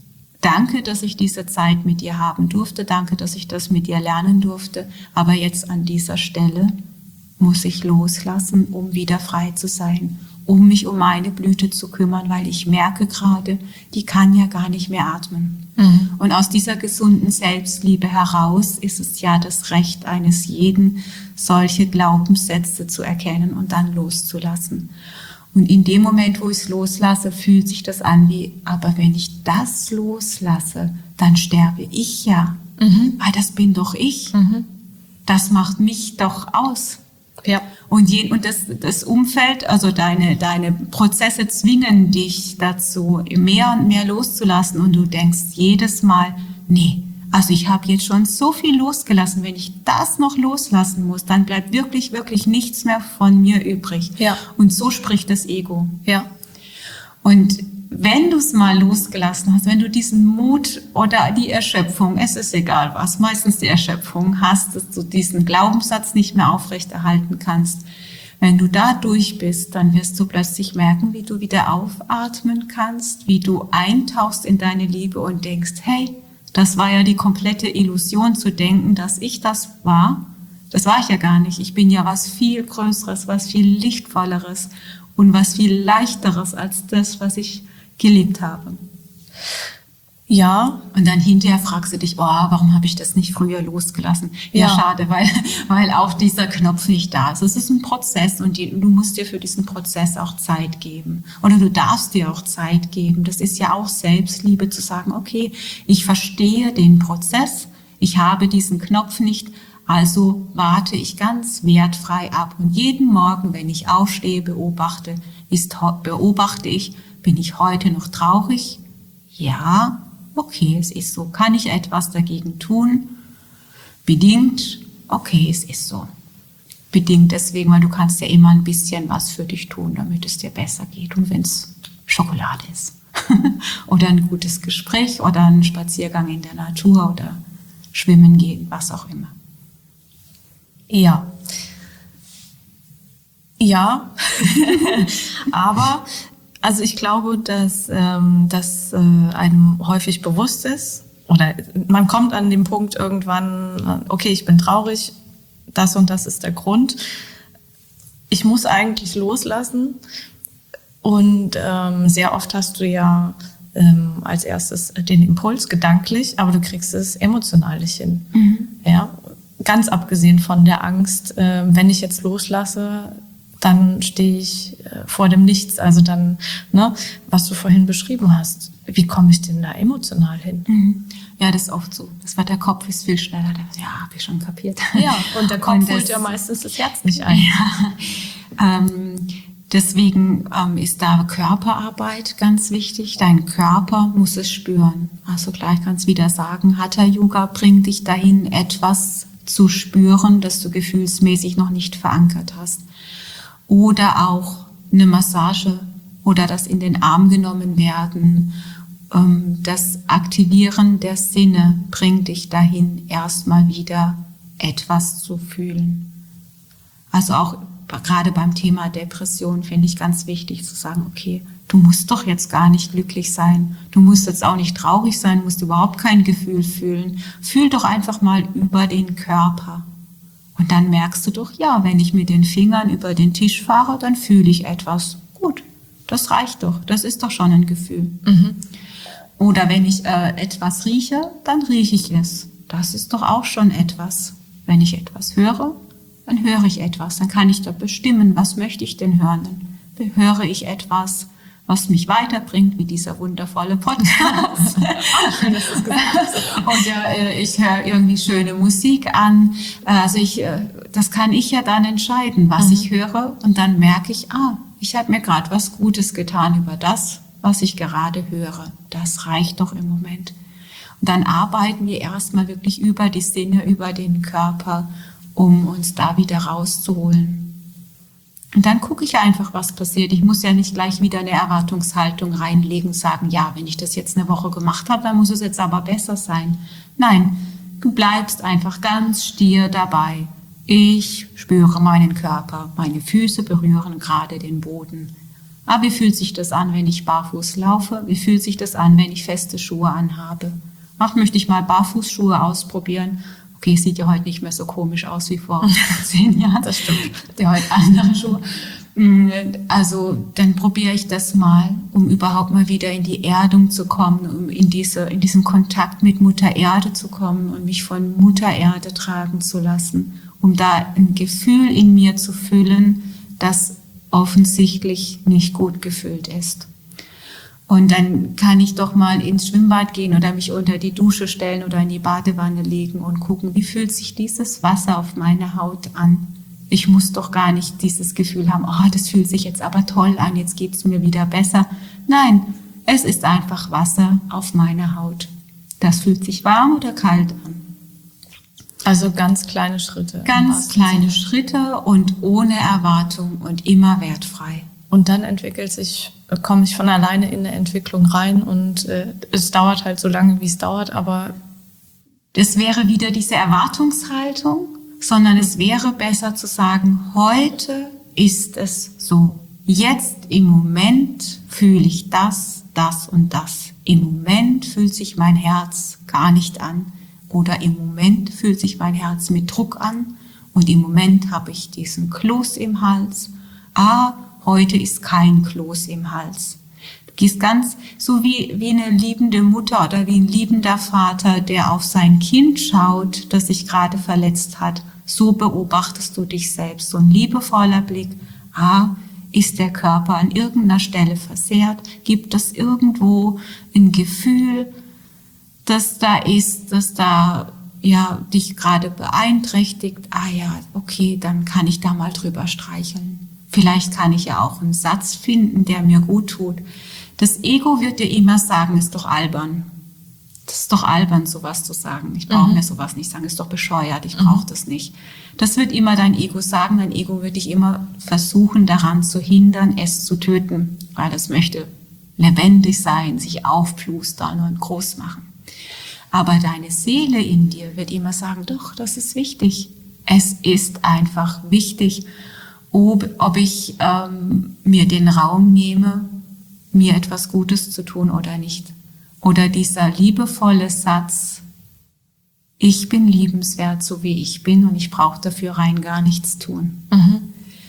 danke, dass ich diese Zeit mit dir haben durfte, danke, dass ich das mit dir lernen durfte, aber jetzt an dieser Stelle muss ich loslassen, um wieder frei zu sein, um mich um meine Blüte zu kümmern, weil ich merke gerade, die kann ja gar nicht mehr atmen. Mhm. Und aus dieser gesunden Selbstliebe heraus ist es ja das Recht eines jeden, solche Glaubenssätze zu erkennen und dann loszulassen. Und in dem Moment, wo ich es loslasse, fühlt sich das an wie, aber wenn ich das loslasse, dann sterbe ich ja. Mhm. Weil das bin doch ich. Mhm. Das macht mich doch aus. Ja. Und, je, und das, das Umfeld, also deine, deine Prozesse zwingen dich dazu, mehr und mehr loszulassen. Und du denkst jedes Mal, nee, also ich habe jetzt schon so viel losgelassen. Wenn ich das noch loslassen muss, dann bleibt wirklich, wirklich nichts mehr von mir übrig. Ja. Und so spricht das Ego. Ja. Und wenn du es mal losgelassen hast, wenn du diesen Mut oder die Erschöpfung, es ist egal was, meistens die Erschöpfung hast, dass du diesen Glaubenssatz nicht mehr aufrechterhalten kannst, wenn du da durch bist, dann wirst du plötzlich merken, wie du wieder aufatmen kannst, wie du eintauchst in deine Liebe und denkst, hey, das war ja die komplette Illusion zu denken, dass ich das war. Das war ich ja gar nicht. Ich bin ja was viel Größeres, was viel Lichtvolleres und was viel Leichteres als das, was ich gelebt habe. Ja. Und dann hinterher fragst du dich, oh, warum habe ich das nicht früher losgelassen? Ja, ja, schade, weil, weil auch dieser Knopf nicht da ist. Es ist ein Prozess und die, du musst dir für diesen Prozess auch Zeit geben. Oder du darfst dir auch Zeit geben. Das ist ja auch Selbstliebe, zu sagen, okay, ich verstehe den Prozess, ich habe diesen Knopf nicht, also warte ich ganz wertfrei ab. Und jeden Morgen, wenn ich aufstehe, beobachte, ist, beobachte ich, bin ich heute noch traurig? Ja. Okay, es ist so. Kann ich etwas dagegen tun? Bedingt? Okay, es ist so. Bedingt deswegen, weil du kannst ja immer ein bisschen was für dich tun, damit es dir besser geht. Und wenn es Schokolade ist oder ein gutes Gespräch oder ein Spaziergang in der Natur oder schwimmen gehen, was auch immer. Ja. Ja, aber also ich glaube, dass ähm, das äh, einem häufig bewusst ist oder man kommt an den Punkt irgendwann, okay, ich bin traurig, das und das ist der Grund. Ich muss eigentlich loslassen und ähm, sehr oft hast du ja ähm, als erstes den Impuls gedanklich, aber du kriegst es emotional nicht hin. Mhm. Ja, ganz abgesehen von der Angst, äh, wenn ich jetzt loslasse, dann stehe ich vor dem Nichts. Also dann, ne, was du vorhin beschrieben hast, wie komme ich denn da emotional hin? Mhm. Ja, das ist oft so. Das war der Kopf ist viel schneller. Der, ja, habe ich schon kapiert. Ja, und der Kopf holt ja meistens das Herz nicht ein. Ja. Ähm, Deswegen ähm, ist da Körperarbeit ganz wichtig. Dein Körper muss es spüren. Also gleich kannst du wieder sagen, Hatha Yoga bringt dich dahin, etwas zu spüren, das du gefühlsmäßig noch nicht verankert hast. Oder auch eine Massage oder das in den Arm genommen werden. Ähm, das Aktivieren der Sinne bringt dich dahin, erstmal wieder etwas zu fühlen. Also auch gerade beim Thema Depression finde ich ganz wichtig zu sagen, okay, du musst doch jetzt gar nicht glücklich sein, du musst jetzt auch nicht traurig sein, musst überhaupt kein Gefühl fühlen. Fühl doch einfach mal über den Körper. Und dann merkst du doch, ja, wenn ich mit den Fingern über den Tisch fahre, dann fühle ich etwas. Gut, das reicht doch, das ist doch schon ein Gefühl. Mhm. Oder wenn ich äh, etwas rieche, dann rieche ich es. Das ist doch auch schon etwas. Wenn ich etwas höre, dann höre ich etwas, dann kann ich da bestimmen, was möchte ich denn hören. Dann höre ich etwas, was mich weiterbringt, wie dieser wundervolle Podcast. Schön, dass du es gesagt hast. Und ja, ich höre irgendwie schöne Musik an. Also ich, das kann ich ja dann entscheiden, was mhm. ich höre. Und dann merke ich, ah, ich habe mir gerade was Gutes getan über das, was ich gerade höre. Das reicht doch im Moment. Und dann arbeiten wir erstmal wirklich über die Sinne, über den Körper, um uns da wieder rauszuholen. Und dann gucke ich einfach, was passiert. Ich muss ja nicht gleich wieder eine Erwartungshaltung reinlegen, sagen, ja, wenn ich das jetzt eine Woche gemacht habe, dann muss es jetzt aber besser sein. Nein, du bleibst einfach ganz stier dabei. Ich spüre meinen Körper, meine Füße berühren gerade den Boden. Aber wie fühlt sich das an, wenn ich barfuß laufe? Wie fühlt sich das an, wenn ich feste Schuhe anhabe? Ach, möchte ich mal Barfußschuhe ausprobieren? Okay, sieht ja heute nicht mehr so komisch aus wie vor zehn Jahren. Das stimmt. Der heute andere Schuhe. Also dann probiere ich das mal, um überhaupt mal wieder in die Erdung zu kommen, um in diese, in diesen Kontakt mit Mutter Erde zu kommen und mich von Mutter Erde tragen zu lassen, um da ein Gefühl in mir zu füllen, das offensichtlich nicht gut gefüllt ist. Und dann kann ich doch mal ins Schwimmbad gehen oder mich unter die Dusche stellen oder in die Badewanne legen und gucken, wie fühlt sich dieses Wasser auf meine Haut an. Ich muss doch gar nicht dieses Gefühl haben, oh, das fühlt sich jetzt aber toll an, jetzt geht es mir wieder besser. Nein, es ist einfach Wasser auf meiner Haut. Das fühlt sich warm oder kalt an. Also ganz kleine Schritte. Ganz kleine Schritte und ohne Erwartung und immer wertfrei. Und dann entwickelt sich, komme ich von alleine in eine Entwicklung rein und äh, es dauert halt so lange, wie es dauert, aber es wäre wieder diese Erwartungshaltung, sondern es wäre besser zu sagen, heute ist es so. Jetzt im Moment fühle ich das, das und das. Im Moment fühlt sich mein Herz gar nicht an oder im Moment fühlt sich mein Herz mit Druck an und im Moment habe ich diesen Kloß im Hals. Ah, heute ist kein Kloß im Hals. Du gehst ganz, so wie, wie eine liebende Mutter oder wie ein liebender Vater, der auf sein Kind schaut, das sich gerade verletzt hat. So beobachtest du dich selbst. So ein liebevoller Blick. Ah, ist der Körper an irgendeiner Stelle versehrt? Gibt es irgendwo ein Gefühl, das da ist, das da ja dich gerade beeinträchtigt? Ah ja, okay, dann kann ich da mal drüber streicheln. Vielleicht kann ich ja auch einen Satz finden, der mir gut tut. Das Ego wird dir immer sagen, ist doch albern. Das ist doch albern, sowas zu sagen. Ich brauche mhm. mir sowas nicht sagen, ist doch bescheuert, ich brauche mhm. das nicht. Das wird immer dein Ego sagen. Dein Ego wird dich immer versuchen, daran zu hindern, es zu töten, weil es möchte lebendig sein, sich aufplustern und groß machen. Aber deine Seele in dir wird immer sagen, doch, das ist wichtig. Es ist einfach wichtig. Ob, ob ich ähm, mir den Raum nehme, mir etwas Gutes zu tun oder nicht. Oder dieser liebevolle Satz, ich bin liebenswert, so wie ich bin und ich brauche dafür rein gar nichts tun. Mhm.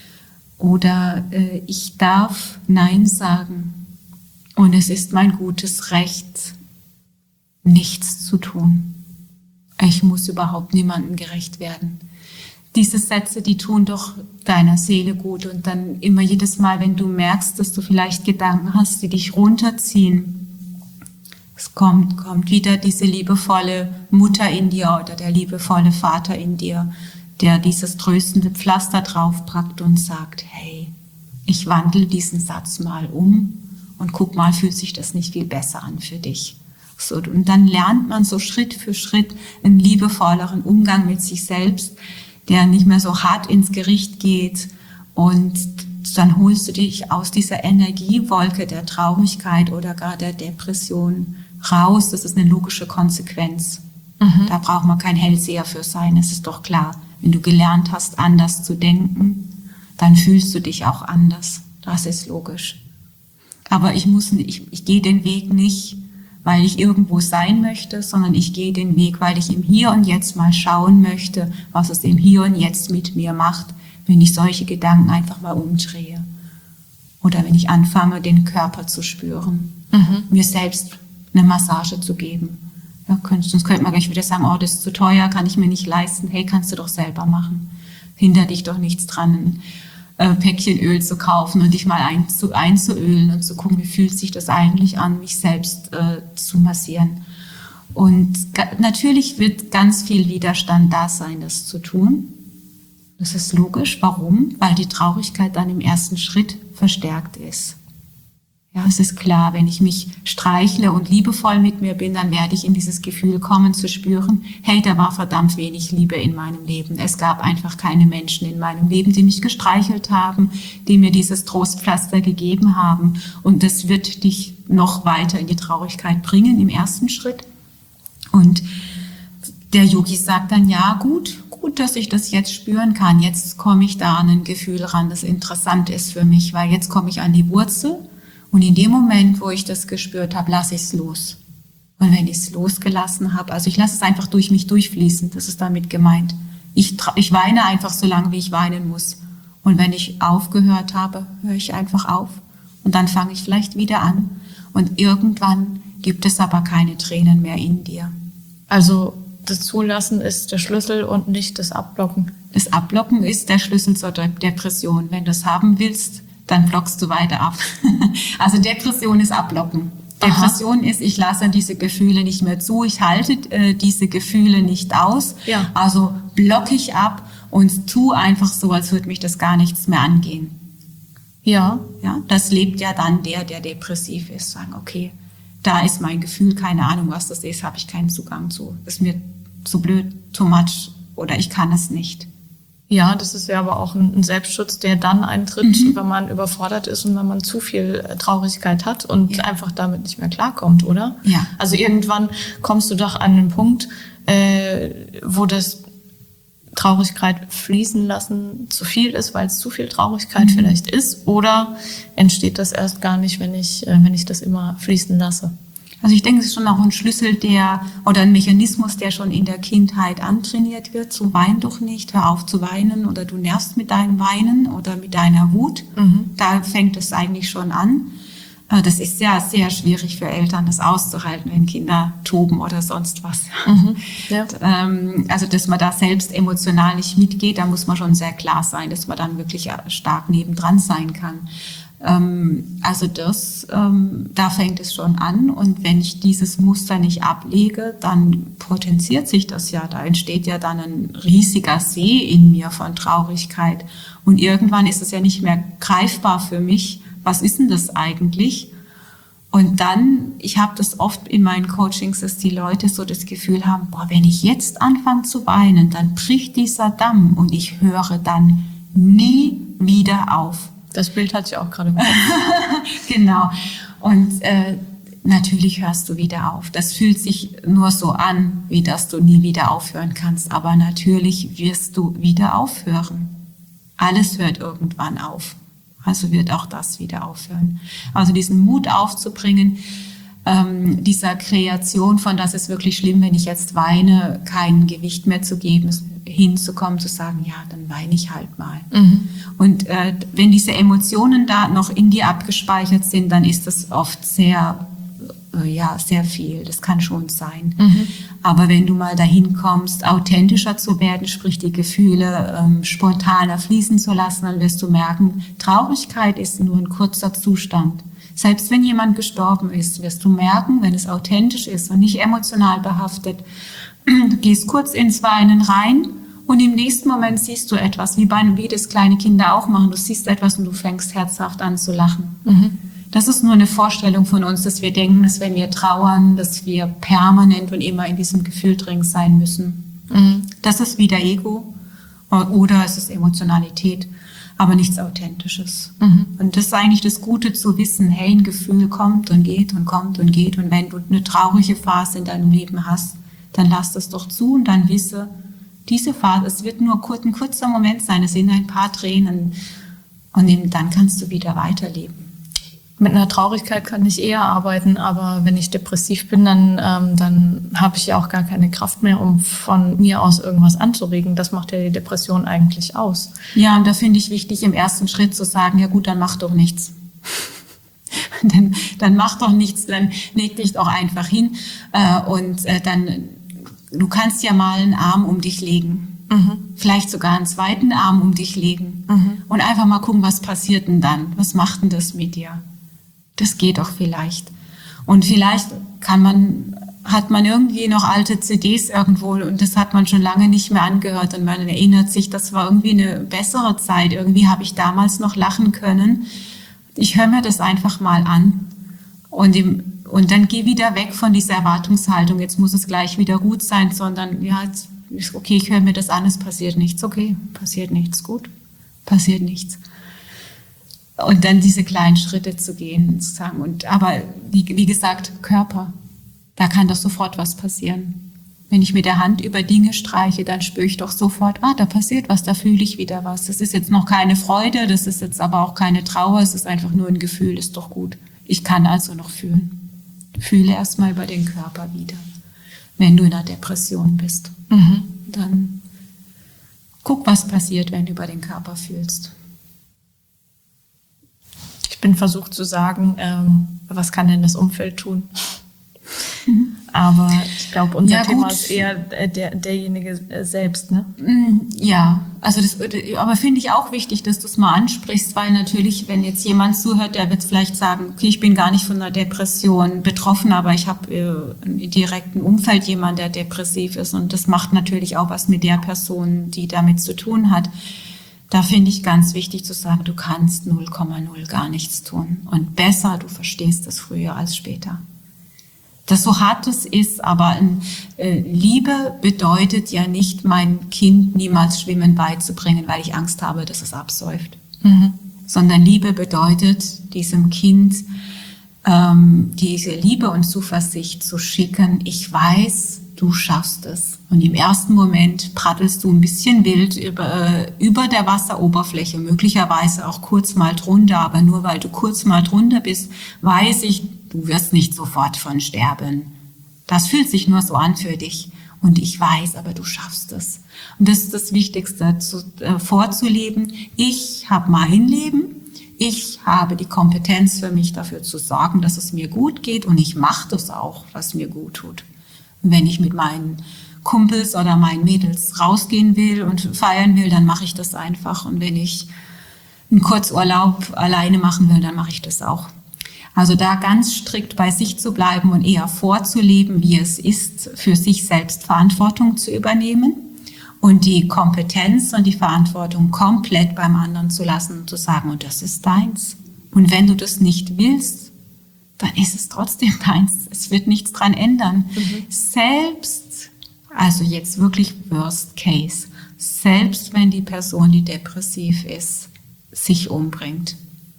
Oder äh, ich darf Nein sagen und es ist mein gutes Recht, nichts zu tun. Ich muss überhaupt niemandem gerecht werden. Diese Sätze, die tun doch deiner Seele gut und dann immer jedes Mal, wenn du merkst, dass du vielleicht Gedanken hast, die dich runterziehen, es kommt, kommt wieder diese liebevolle Mutter in dir oder der liebevolle Vater in dir, der dieses tröstende Pflaster draufpackt und sagt, hey, ich wandle diesen Satz mal um und guck mal, fühlt sich das nicht viel besser an für dich? So, und dann lernt man so Schritt für Schritt einen liebevolleren Umgang mit sich selbst, der nicht mehr so hart ins Gericht geht, und dann holst du dich aus dieser Energiewolke der Traurigkeit oder gar der Depression raus. Das ist eine logische Konsequenz. Mhm. Da braucht man kein Hellseher für sein, es ist doch klar. Wenn du gelernt hast, anders zu denken, dann fühlst du dich auch anders. Das ist logisch. Aber ich muss nicht, ich, ich gehe den Weg nicht, weil ich irgendwo sein möchte, sondern ich gehe den Weg, weil ich im Hier und Jetzt mal schauen möchte, was es im Hier und Jetzt mit mir macht, wenn ich solche Gedanken einfach mal umdrehe. Oder wenn ich anfange, den Körper zu spüren, mhm. mir selbst eine Massage zu geben. Ja, könnt, sonst könnte man gleich wieder sagen, oh, das ist zu teuer, kann ich mir nicht leisten. Hey, kannst du doch selber machen. Hinter dich doch nichts dran, ein äh, Päckchen Öl zu kaufen und dich mal einzu, einzuölen und zu gucken, wie fühlt sich das eigentlich an, mich selbst äh, zu massieren. Und ga- natürlich wird ganz viel Widerstand da sein, das zu tun. Das ist logisch. Warum? Weil die Traurigkeit dann im ersten Schritt verstärkt ist. Ja, es ist klar, wenn ich mich streichle und liebevoll mit mir bin, dann werde ich in dieses Gefühl kommen zu spüren, hey, da war verdammt wenig Liebe in meinem Leben. Es gab einfach keine Menschen in meinem Leben, die mich gestreichelt haben, die mir dieses Trostpflaster gegeben haben. Und das wird dich noch weiter in die Traurigkeit bringen im ersten Schritt. Und der Yogi sagt dann, ja, gut, gut, dass ich das jetzt spüren kann. Jetzt komme ich da an ein Gefühl ran, das interessant ist für mich, weil jetzt komme ich an die Wurzel. Und in dem Moment, wo ich das gespürt habe, lasse ich es los. Und wenn ich es losgelassen habe, also ich lasse es einfach durch mich durchfließen, das ist damit gemeint. Ich, ich weine einfach so lange, wie ich weinen muss. Und wenn ich aufgehört habe, höre ich einfach auf. Und dann fange ich vielleicht wieder an. Und irgendwann gibt es aber keine Tränen mehr in dir. Also das Zulassen ist der Schlüssel und nicht das Abblocken. Das Abblocken ist der Schlüssel zur Depression. Wenn du es haben willst, dann blockst du weiter ab. Also Depression ist Abblocken. Depression Aha. ist, ich lasse diese Gefühle nicht mehr zu, ich halte äh, diese Gefühle nicht aus. Ja. Also blocke ich ab und tu einfach so, als würde mich das gar nichts mehr angehen. Ja. Ja, das lebt ja dann der, der depressiv ist. Sagen, okay, da ist mein Gefühl, keine Ahnung, was das ist, habe ich keinen Zugang zu. Ist mir zu blöd, too much oder ich kann es nicht. Ja, das ist ja aber auch ein Selbstschutz, der dann eintritt, mhm. wenn man überfordert ist und wenn man zu viel Traurigkeit hat und ja. einfach damit nicht mehr klarkommt, oder? Ja. Also irgendwann kommst du doch an den Punkt, äh, wo das Traurigkeit fließen lassen zu viel ist, weil es zu viel Traurigkeit mhm. vielleicht ist, oder entsteht das erst gar nicht, wenn ich, äh, wenn ich das immer fließen lasse? Also ich denke, es ist schon auch ein Schlüssel, der oder ein Mechanismus, der schon in der Kindheit antrainiert wird. So wein doch nicht, hör auf zu weinen oder du nervst mit deinem Weinen oder mit deiner Wut. Mhm. Da fängt es eigentlich schon an. Das ist sehr, sehr schwierig für Eltern, das auszuhalten, wenn Kinder toben oder sonst was. Mhm. Ja. Also dass man da selbst emotional nicht mitgeht, da muss man schon sehr klar sein, dass man dann wirklich stark nebendran sein kann. Also das, da fängt es schon an, und wenn ich dieses Muster nicht ablege, dann potenziert sich das ja, da entsteht ja dann ein riesiger See in mir von Traurigkeit, und irgendwann ist es ja nicht mehr greifbar für mich, was ist denn das eigentlich? Und dann, ich habe das oft in meinen Coachings, dass die Leute so das Gefühl haben, boah, wenn ich jetzt anfange zu weinen, dann bricht dieser Damm und ich höre dann nie wieder auf. Das Bild hatte ich auch gerade im Kopf. Genau. Und äh, natürlich hörst du wieder auf. Das fühlt sich nur so an, wie dass du nie wieder aufhören kannst. Aber natürlich wirst du wieder aufhören. Alles hört irgendwann auf. Also wird auch das wieder aufhören. Also diesen Mut aufzubringen, ähm, dieser Kreation von, das ist wirklich schlimm, wenn ich jetzt weine, kein Gewicht mehr zu geben, hinzukommen, zu sagen, ja, dann weine ich halt mal. Mhm. Und äh, wenn diese Emotionen da noch in dir abgespeichert sind, dann ist das oft sehr, äh, ja, sehr viel. Das kann schon sein. Mhm. Aber wenn du mal dahin kommst, authentischer zu werden, sprich die Gefühle ähm, spontaner fließen zu lassen, dann wirst du merken, Traurigkeit ist nur ein kurzer Zustand. Selbst wenn jemand gestorben ist, wirst du merken, wenn es authentisch ist und nicht emotional behaftet, du gehst kurz ins Weinen rein Und im nächsten Moment siehst du etwas, wie, bei, wie das kleine Kinder auch machen. Du siehst etwas und du fängst herzhaft an zu lachen. Mhm. Das ist nur eine Vorstellung von uns, dass wir denken, dass wenn wir trauern, dass wir permanent und immer in diesem Gefühl drin sein müssen. Mhm. Das ist wieder Ego oder es ist Emotionalität, aber nichts Authentisches. Mhm. Und das ist eigentlich das Gute zu wissen, hey, ein Gefühl kommt und geht und kommt und geht. Und wenn du eine traurige Phase in deinem Leben hast, dann lass das doch zu und dann wisse, diese Phase, es wird nur kurz, ein kurzer Moment sein, es sind ein paar Tränen und dann kannst du wieder weiterleben. Mit einer Traurigkeit kann ich eher arbeiten, aber wenn ich depressiv bin, dann, ähm, dann habe ich ja auch gar keine Kraft mehr, um von mir aus irgendwas anzuregen. Das macht ja die Depression eigentlich aus. Ja, und da finde ich wichtig, im ersten Schritt zu sagen, ja gut, dann mach doch nichts. dann, dann mach doch nichts, dann leg dich doch einfach hin äh, und äh, dann, du kannst ja mal einen Arm um dich legen. Mhm. Vielleicht sogar einen zweiten Arm um dich legen. Mhm. Und einfach mal gucken, was passiert denn dann? Was macht denn das mit dir? Das geht doch vielleicht. Und vielleicht kann man, hat man irgendwie noch alte C Ds irgendwo und das hat man schon lange nicht mehr angehört und man erinnert sich, das war irgendwie eine bessere Zeit. Irgendwie habe ich damals noch lachen können. Ich höre mir das einfach mal an und, im, und dann geh wieder weg von dieser Erwartungshaltung. Jetzt muss es gleich wieder gut sein, sondern ja, okay, ich höre mir das an, es passiert nichts. Okay, passiert nichts, gut, passiert nichts. Und dann diese kleinen Schritte zu gehen und zu sagen, und, aber wie, wie gesagt, Körper, da kann doch sofort was passieren. Wenn ich mit der Hand über Dinge streiche, dann spüre ich doch sofort, ah, da passiert was, da fühle ich wieder was. Das ist jetzt noch keine Freude, das ist jetzt aber auch keine Trauer, es ist einfach nur ein Gefühl, ist doch gut. Ich kann also noch fühlen. Fühle erstmal über den Körper wieder. Wenn du in einer Depression bist, mhm. dann guck, was passiert, wenn du über den Körper fühlst. Ich bin versucht zu sagen, ähm, was kann denn das Umfeld tun? Mhm. Aber ich glaube, unser ja, Thema gut. ist eher der, derjenige selbst, ne? Ja, also das, aber finde ich auch wichtig, dass du es mal ansprichst, weil natürlich, wenn jetzt jemand zuhört, der wird vielleicht sagen, okay, ich bin gar nicht von einer Depression betroffen, aber ich habe äh, im direkten Umfeld jemanden, der depressiv ist und das macht natürlich auch was mit der Person, die damit zu tun hat. Da finde ich ganz wichtig zu sagen, du kannst null Komma null gar nichts tun. Und besser, du verstehst es früher als später. Das so hart es ist, aber äh, Liebe bedeutet ja nicht, mein Kind niemals Schwimmen beizubringen, weil ich Angst habe, dass es absäuft. Mhm. Sondern Liebe bedeutet, diesem Kind ähm, diese Liebe und Zuversicht zu schicken. Ich weiß, du schaffst es. Und im ersten Moment praddelst du ein bisschen wild über, über der Wasseroberfläche, möglicherweise auch kurz mal drunter, aber nur weil du kurz mal drunter bist, weiß ich, du wirst nicht sofort von sterben. Das fühlt sich nur so an für dich. Und ich weiß, aber du schaffst es. Und das ist das Wichtigste, zu, äh, vorzuleben. Ich habe mein Leben. Ich habe die Kompetenz für mich dafür zu sorgen, dass es mir gut geht. Und ich mache das auch, was mir gut tut. Und wenn ich mit meinen Kumpels oder meinen Mädels rausgehen will und feiern will, dann mache ich das einfach. Und wenn ich einen Kurzurlaub alleine machen will, dann mache ich das auch. Also da ganz strikt bei sich zu bleiben und eher vorzuleben, wie es ist, für sich selbst Verantwortung zu übernehmen und die Kompetenz und die Verantwortung komplett beim anderen zu lassen und zu sagen, und das ist deins. Und wenn du das nicht willst, dann ist es trotzdem deins. Es wird nichts dran ändern. Mhm. Selbst Also jetzt wirklich Worst Case. Selbst wenn die Person, die depressiv ist, sich umbringt,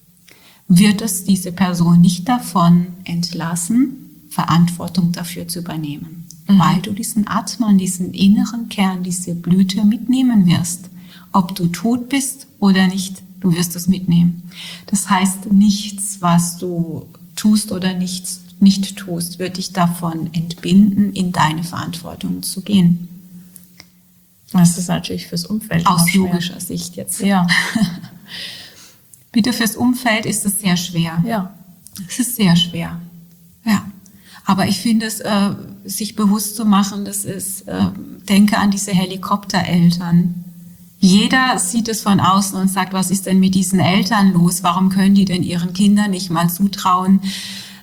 wird es diese Person nicht davon entlassen, Verantwortung dafür zu übernehmen. Mhm. Weil du diesen Atman, diesen inneren Kern, diese Blüte mitnehmen wirst. Ob du tot bist oder nicht, du wirst es mitnehmen. Das heißt, nichts, was du tust oder nichts nicht tust, wird dich davon entbinden, in deine Verantwortung zu gehen. Das ist natürlich fürs Umfeld aus yogischer Sicht jetzt. Ja. Bitte, fürs Umfeld ist es sehr schwer. Ja. Es ist sehr schwer. Ja. Aber ich finde es, äh, sich bewusst zu machen, das ist, äh, denke an diese Helikoptereltern. Jeder sieht es von außen und sagt, was ist denn mit diesen Eltern los? Warum können die denn ihren Kindern nicht mal zutrauen,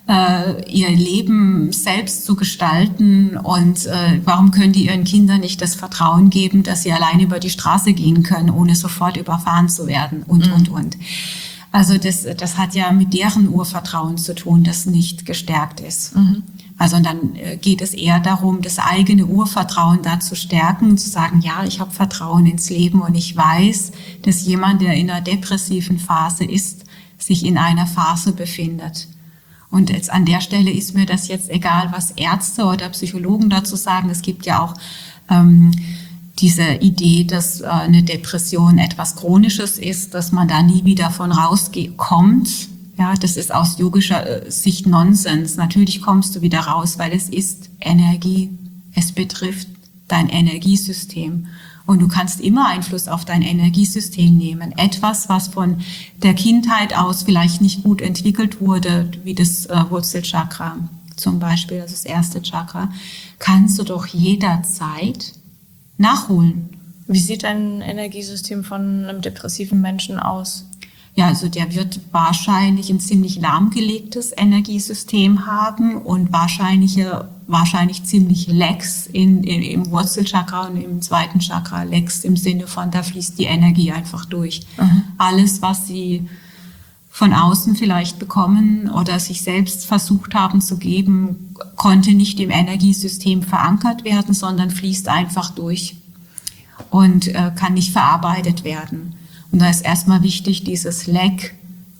äh, ihr Leben selbst zu gestalten und äh, warum können die ihren Kindern nicht das Vertrauen geben, dass sie allein über die Straße gehen können, ohne sofort überfahren zu werden und, mhm. und, und. Also das, das hat ja mit deren Urvertrauen zu tun, das nicht gestärkt ist. Mhm. Also dann geht es eher darum, das eigene Urvertrauen da zu stärken, zu sagen, ja, ich habe Vertrauen ins Leben und ich weiß, dass jemand, der in einer depressiven Phase ist, sich in einer Phase befindet. Und jetzt an der Stelle ist mir das jetzt egal, was Ärzte oder Psychologen dazu sagen. Es gibt ja auch ähm, diese Idee, dass äh, eine Depression etwas Chronisches ist, dass man da nie wieder von rauskommt. Ja, das ist aus yogischer äh, Sicht Nonsens. Natürlich kommst du wieder raus, weil es ist Energie. Es betrifft dein Energiesystem. Und du kannst immer Einfluss auf dein Energiesystem nehmen. Etwas, was von der Kindheit aus vielleicht nicht gut entwickelt wurde, wie das äh, Wurzelchakra zum Beispiel, also das erste Chakra, kannst du doch jederzeit nachholen. Wie sieht ein Energiesystem von einem depressiven Menschen aus? Ja, also der wird wahrscheinlich ein ziemlich lahmgelegtes Energiesystem haben und wahrscheinlich, wahrscheinlich ziemlich lax in, in, im Wurzelchakra und im zweiten Chakra. Lax im Sinne von, da fließt die Energie einfach durch. Mhm. Alles, was sie von außen vielleicht bekommen oder sich selbst versucht haben zu geben, konnte nicht im Energiesystem verankert werden, sondern fließt einfach durch und äh, kann nicht verarbeitet werden. Und da ist erstmal wichtig, dieses Leck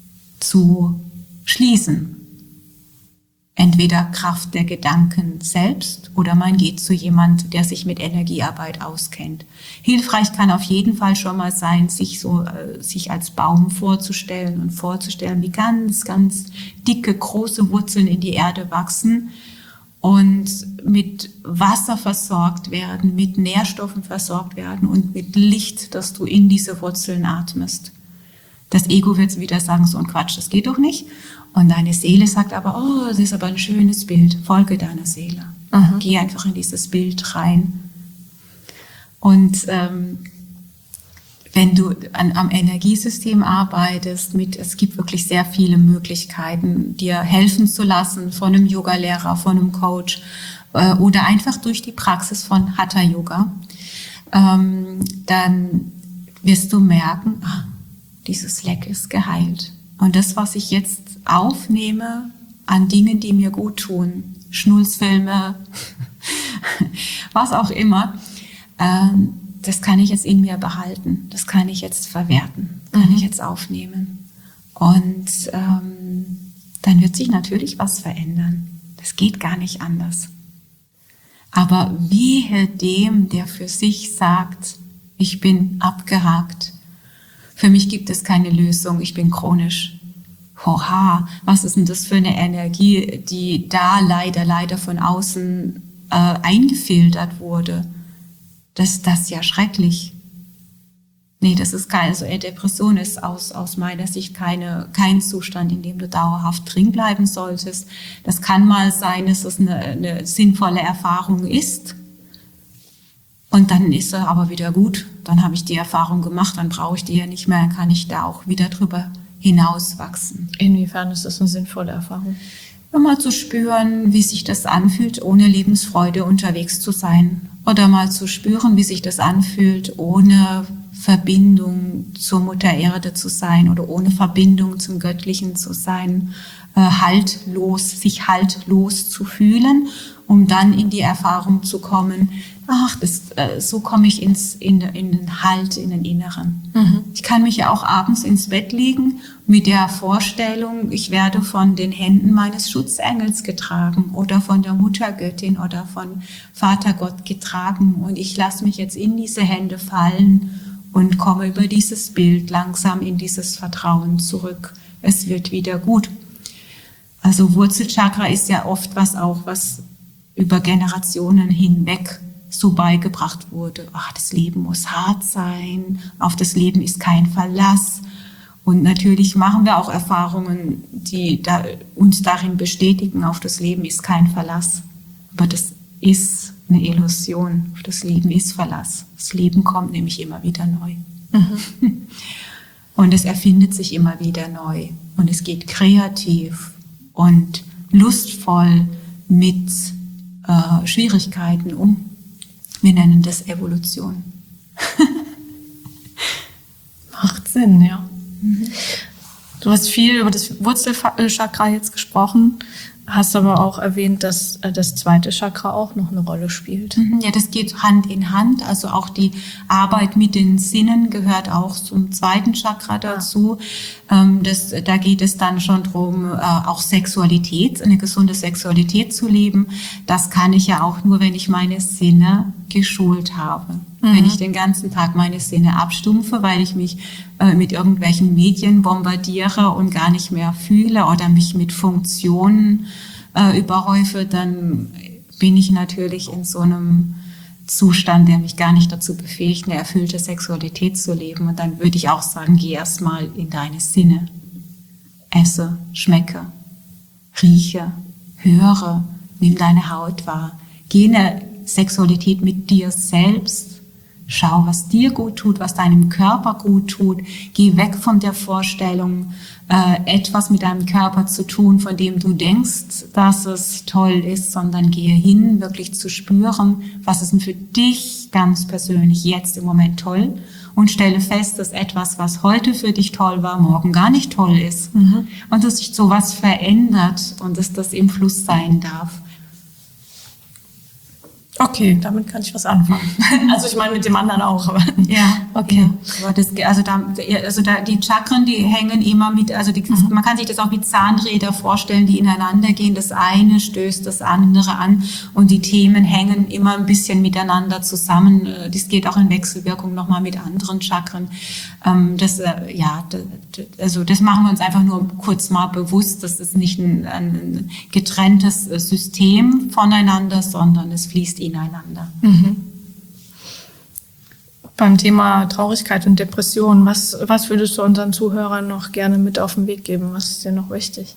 zu schließen. Entweder Kraft der Gedanken selbst oder man geht zu jemand, der sich mit Energiearbeit auskennt. Hilfreich kann auf jeden Fall schon mal sein, sich so, äh, sich als Baum vorzustellen und vorzustellen, wie ganz, ganz dicke, große Wurzeln in die Erde wachsen und mit Wasser versorgt werden, mit Nährstoffen versorgt werden und mit Licht, dass du in diese Wurzeln atmest. Das Ego wird wieder sagen, so ein Quatsch, das geht doch nicht. Und deine Seele sagt aber, oh, das ist aber ein schönes Bild, folge deiner Seele. Mhm. Geh einfach in dieses Bild rein. Und ähm, wenn du an, am Energiesystem arbeitest, mit, es gibt wirklich sehr viele Möglichkeiten, dir helfen zu lassen von einem Yogalehrer, von einem Coach äh, oder einfach durch die Praxis von Hatha Yoga, ähm, dann wirst du merken, ah, dieses Leck ist geheilt. Und das, was ich jetzt aufnehme an Dingen, die mir gut tun, Schnulzfilme, was auch immer, ähm, das kann ich jetzt in mir behalten, das kann ich jetzt verwerten, kann mhm. ich jetzt aufnehmen. Und ähm, dann wird sich natürlich was verändern. Das geht gar nicht anders. Aber wehe dem, der für sich sagt, ich bin abgehakt, für mich gibt es keine Lösung, ich bin chronisch. Hoha, was ist denn das für eine Energie, die da leider, leider von außen äh, eingefiltert wurde? Das, das ist ja schrecklich. Nee, das ist geil. Also Depression ist aus, aus meiner Sicht keine, kein Zustand, in dem du dauerhaft drin bleiben solltest. Das kann mal sein, dass es eine, eine sinnvolle Erfahrung ist. Und dann ist er aber wieder gut. Dann habe ich die Erfahrung gemacht, dann brauche ich die ja nicht mehr, dann kann ich da auch wieder drüber hinauswachsen. Inwiefern ist das eine sinnvolle Erfahrung? Mal zu spüren, wie sich das anfühlt, ohne Lebensfreude unterwegs zu sein. Oder mal zu spüren, wie sich das anfühlt, ohne Verbindung zur Mutter Erde zu sein oder ohne Verbindung zum Göttlichen zu sein, äh, haltlos, sich haltlos zu fühlen, um dann in die Erfahrung zu kommen, ach, das, äh, so komme ich ins, in, in den Halt, in den Inneren. Mhm. Ich kann mich ja auch abends ins Bett legen mit der Vorstellung, ich werde von den Händen meines Schutzengels getragen oder von der Muttergöttin oder von Vatergott getragen und ich lasse mich jetzt in diese Hände fallen und komme über dieses Bild langsam in dieses Vertrauen zurück. Es wird wieder gut. Also Wurzelchakra ist ja oft was auch, was über Generationen hinweg so beigebracht wurde. Ach, das Leben muss hart sein, auf das Leben ist kein Verlass. Und natürlich machen wir auch Erfahrungen, die da, uns darin bestätigen, auf das Leben ist kein Verlass. Aber das ist eine Illusion. Auf das Leben ist Verlass. Das Leben kommt nämlich immer wieder neu. Mhm. Und es erfindet sich immer wieder neu. Und es geht kreativ und lustvoll mit äh, Schwierigkeiten um. Wir nennen das Evolution. Macht Sinn, ja. Mhm. Du hast viel über das Wurzelchakra jetzt gesprochen, hast aber auch erwähnt, dass das zweite Chakra auch noch eine Rolle spielt. Ja, das geht Hand in Hand. Also auch die Arbeit mit den Sinnen gehört auch zum zweiten Chakra dazu. Ja. Das, da geht es dann schon drum, auch Sexualität, eine gesunde Sexualität zu leben. Das kann ich ja auch nur, wenn ich meine Sinne geschult habe. Mhm. Wenn ich den ganzen Tag meine Sinne abstumpfe, weil ich mich äh, mit irgendwelchen Medien bombardiere und gar nicht mehr fühle oder mich mit Funktionen äh, überhäufe, dann bin ich natürlich in so einem Zustand, der mich gar nicht dazu befähigt, eine erfüllte Sexualität zu leben. Und dann würde ich auch sagen, geh erst mal in deine Sinne. Esse, schmecke, rieche, höre, nimm deine Haut wahr. Geh in eine Sexualität mit dir selbst. Schau, was dir gut tut, was deinem Körper gut tut. Geh weg von der Vorstellung, äh, etwas mit deinem Körper zu tun, von dem du denkst, dass es toll ist, sondern gehe hin, wirklich zu spüren, was ist denn für dich ganz persönlich jetzt im Moment toll, und stelle fest, dass etwas, was heute für dich toll war, morgen gar nicht toll ist. Mhm. Und dass sich sowas verändert und dass das im Fluss sein darf. Okay, damit kann ich was anfangen. Also ich meine mit dem anderen auch. Aber ja, okay. Ja. Das, also da, also da die Chakren, die hängen immer mit, also die, mhm. man kann sich das auch wie Zahnräder vorstellen, die ineinander gehen. Das eine stößt das andere an und die Themen hängen immer ein bisschen miteinander zusammen. Das geht auch in Wechselwirkung nochmal mit anderen Chakren. Das, ja, also das machen wir uns einfach nur kurz mal bewusst. Das ist nicht ein, ein getrenntes System voneinander, sondern es fließt ineinander. Mhm. Beim Thema Traurigkeit und Depression, was, was würdest du unseren Zuhörern noch gerne mit auf den Weg geben? Was ist dir noch wichtig?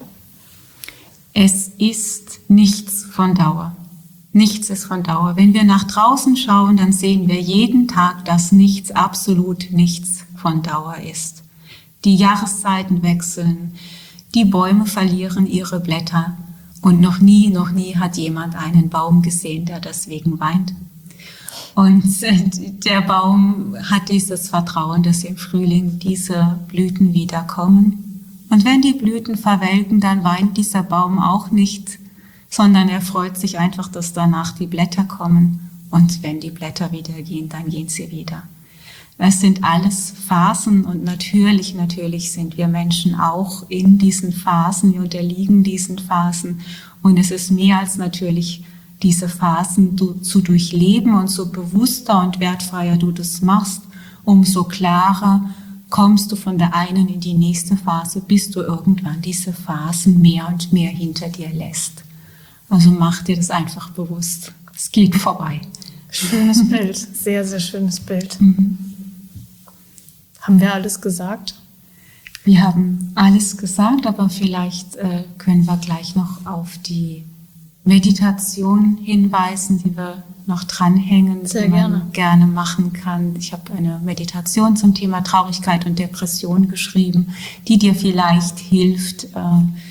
Es ist nichts von Dauer. Nichts ist von Dauer. Wenn wir nach draußen schauen, dann sehen wir jeden Tag, dass nichts, absolut nichts von Dauer ist. Die Jahreszeiten wechseln, die Bäume verlieren ihre Blätter. Und noch nie, noch nie hat jemand einen Baum gesehen, der deswegen weint. Und der Baum hat dieses Vertrauen, dass im Frühling diese Blüten wiederkommen. Und wenn die Blüten verwelken, dann weint dieser Baum auch nicht, sondern er freut sich einfach, dass danach die Blätter kommen. Und wenn die Blätter wieder gehen, dann gehen sie wieder. Es sind alles Phasen und natürlich, natürlich sind wir Menschen auch in diesen Phasen, wir unterliegen diesen Phasen und es ist mehr als natürlich, diese Phasen zu durchleben, und so bewusster und wertfreier du das machst, umso klarer kommst du von der einen in die nächste Phase, bis du irgendwann diese Phasen mehr und mehr hinter dir lässt. Also mach dir das einfach bewusst, es geht vorbei. Schönes Bild, sehr, sehr schönes Bild. Mhm. Haben wir alles gesagt? Wir haben alles gesagt, aber vielleicht äh, können wir gleich noch auf die Meditation hinweisen, die wir noch dranhängen, Sehr die man gerne. gerne machen kann. Ich habe eine Meditation zum Thema Traurigkeit und Depression geschrieben, die dir vielleicht hilft, äh,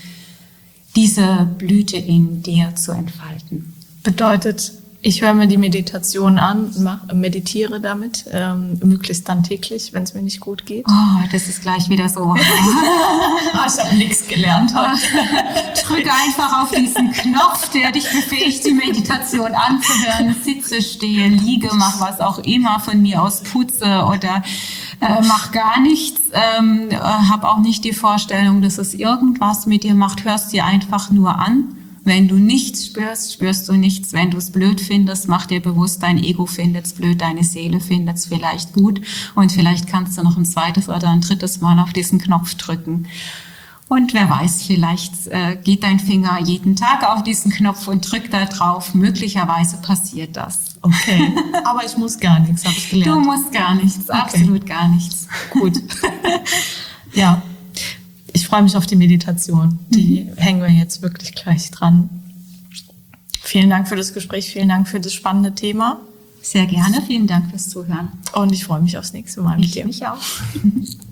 diese Blüte in dir zu entfalten. Bedeutet, ich höre mir die Meditation an, mach, meditiere damit, ähm, möglichst dann täglich, wenn es mir nicht gut geht. Oh, das ist gleich wieder so. Ich habe nichts gelernt heute. Drücke einfach auf diesen Knopf, der dich befähigt, die Meditation anzuhören. Sitze, stehe, liege, mach was auch immer, von mir aus putze oder äh, mach gar nichts. Ähm, hab auch nicht die Vorstellung, dass es irgendwas mit dir macht. Hörst dir einfach nur an. Wenn du nichts spürst, spürst du nichts. Wenn du es blöd findest, mach dir bewusst, dein Ego findet es blöd, deine Seele findet es vielleicht gut. Und vielleicht kannst du noch ein zweites oder ein drittes Mal auf diesen Knopf drücken. Und wer weiß, vielleicht äh, geht dein Finger jeden Tag auf diesen Knopf und drückt da drauf. Möglicherweise passiert das. Okay, aber ich muss gar nichts, habe ich gelernt. Du musst gar nichts, okay. Absolut gar nichts. Gut. Ja. Ich freue mich auf die Meditation. Die mhm. hängen wir jetzt wirklich gleich dran. Vielen Dank für das Gespräch, vielen Dank für das spannende Thema. Sehr gerne, vielen Dank fürs Zuhören. Und ich freue mich aufs nächste Mal mit dir. Ich mich auch.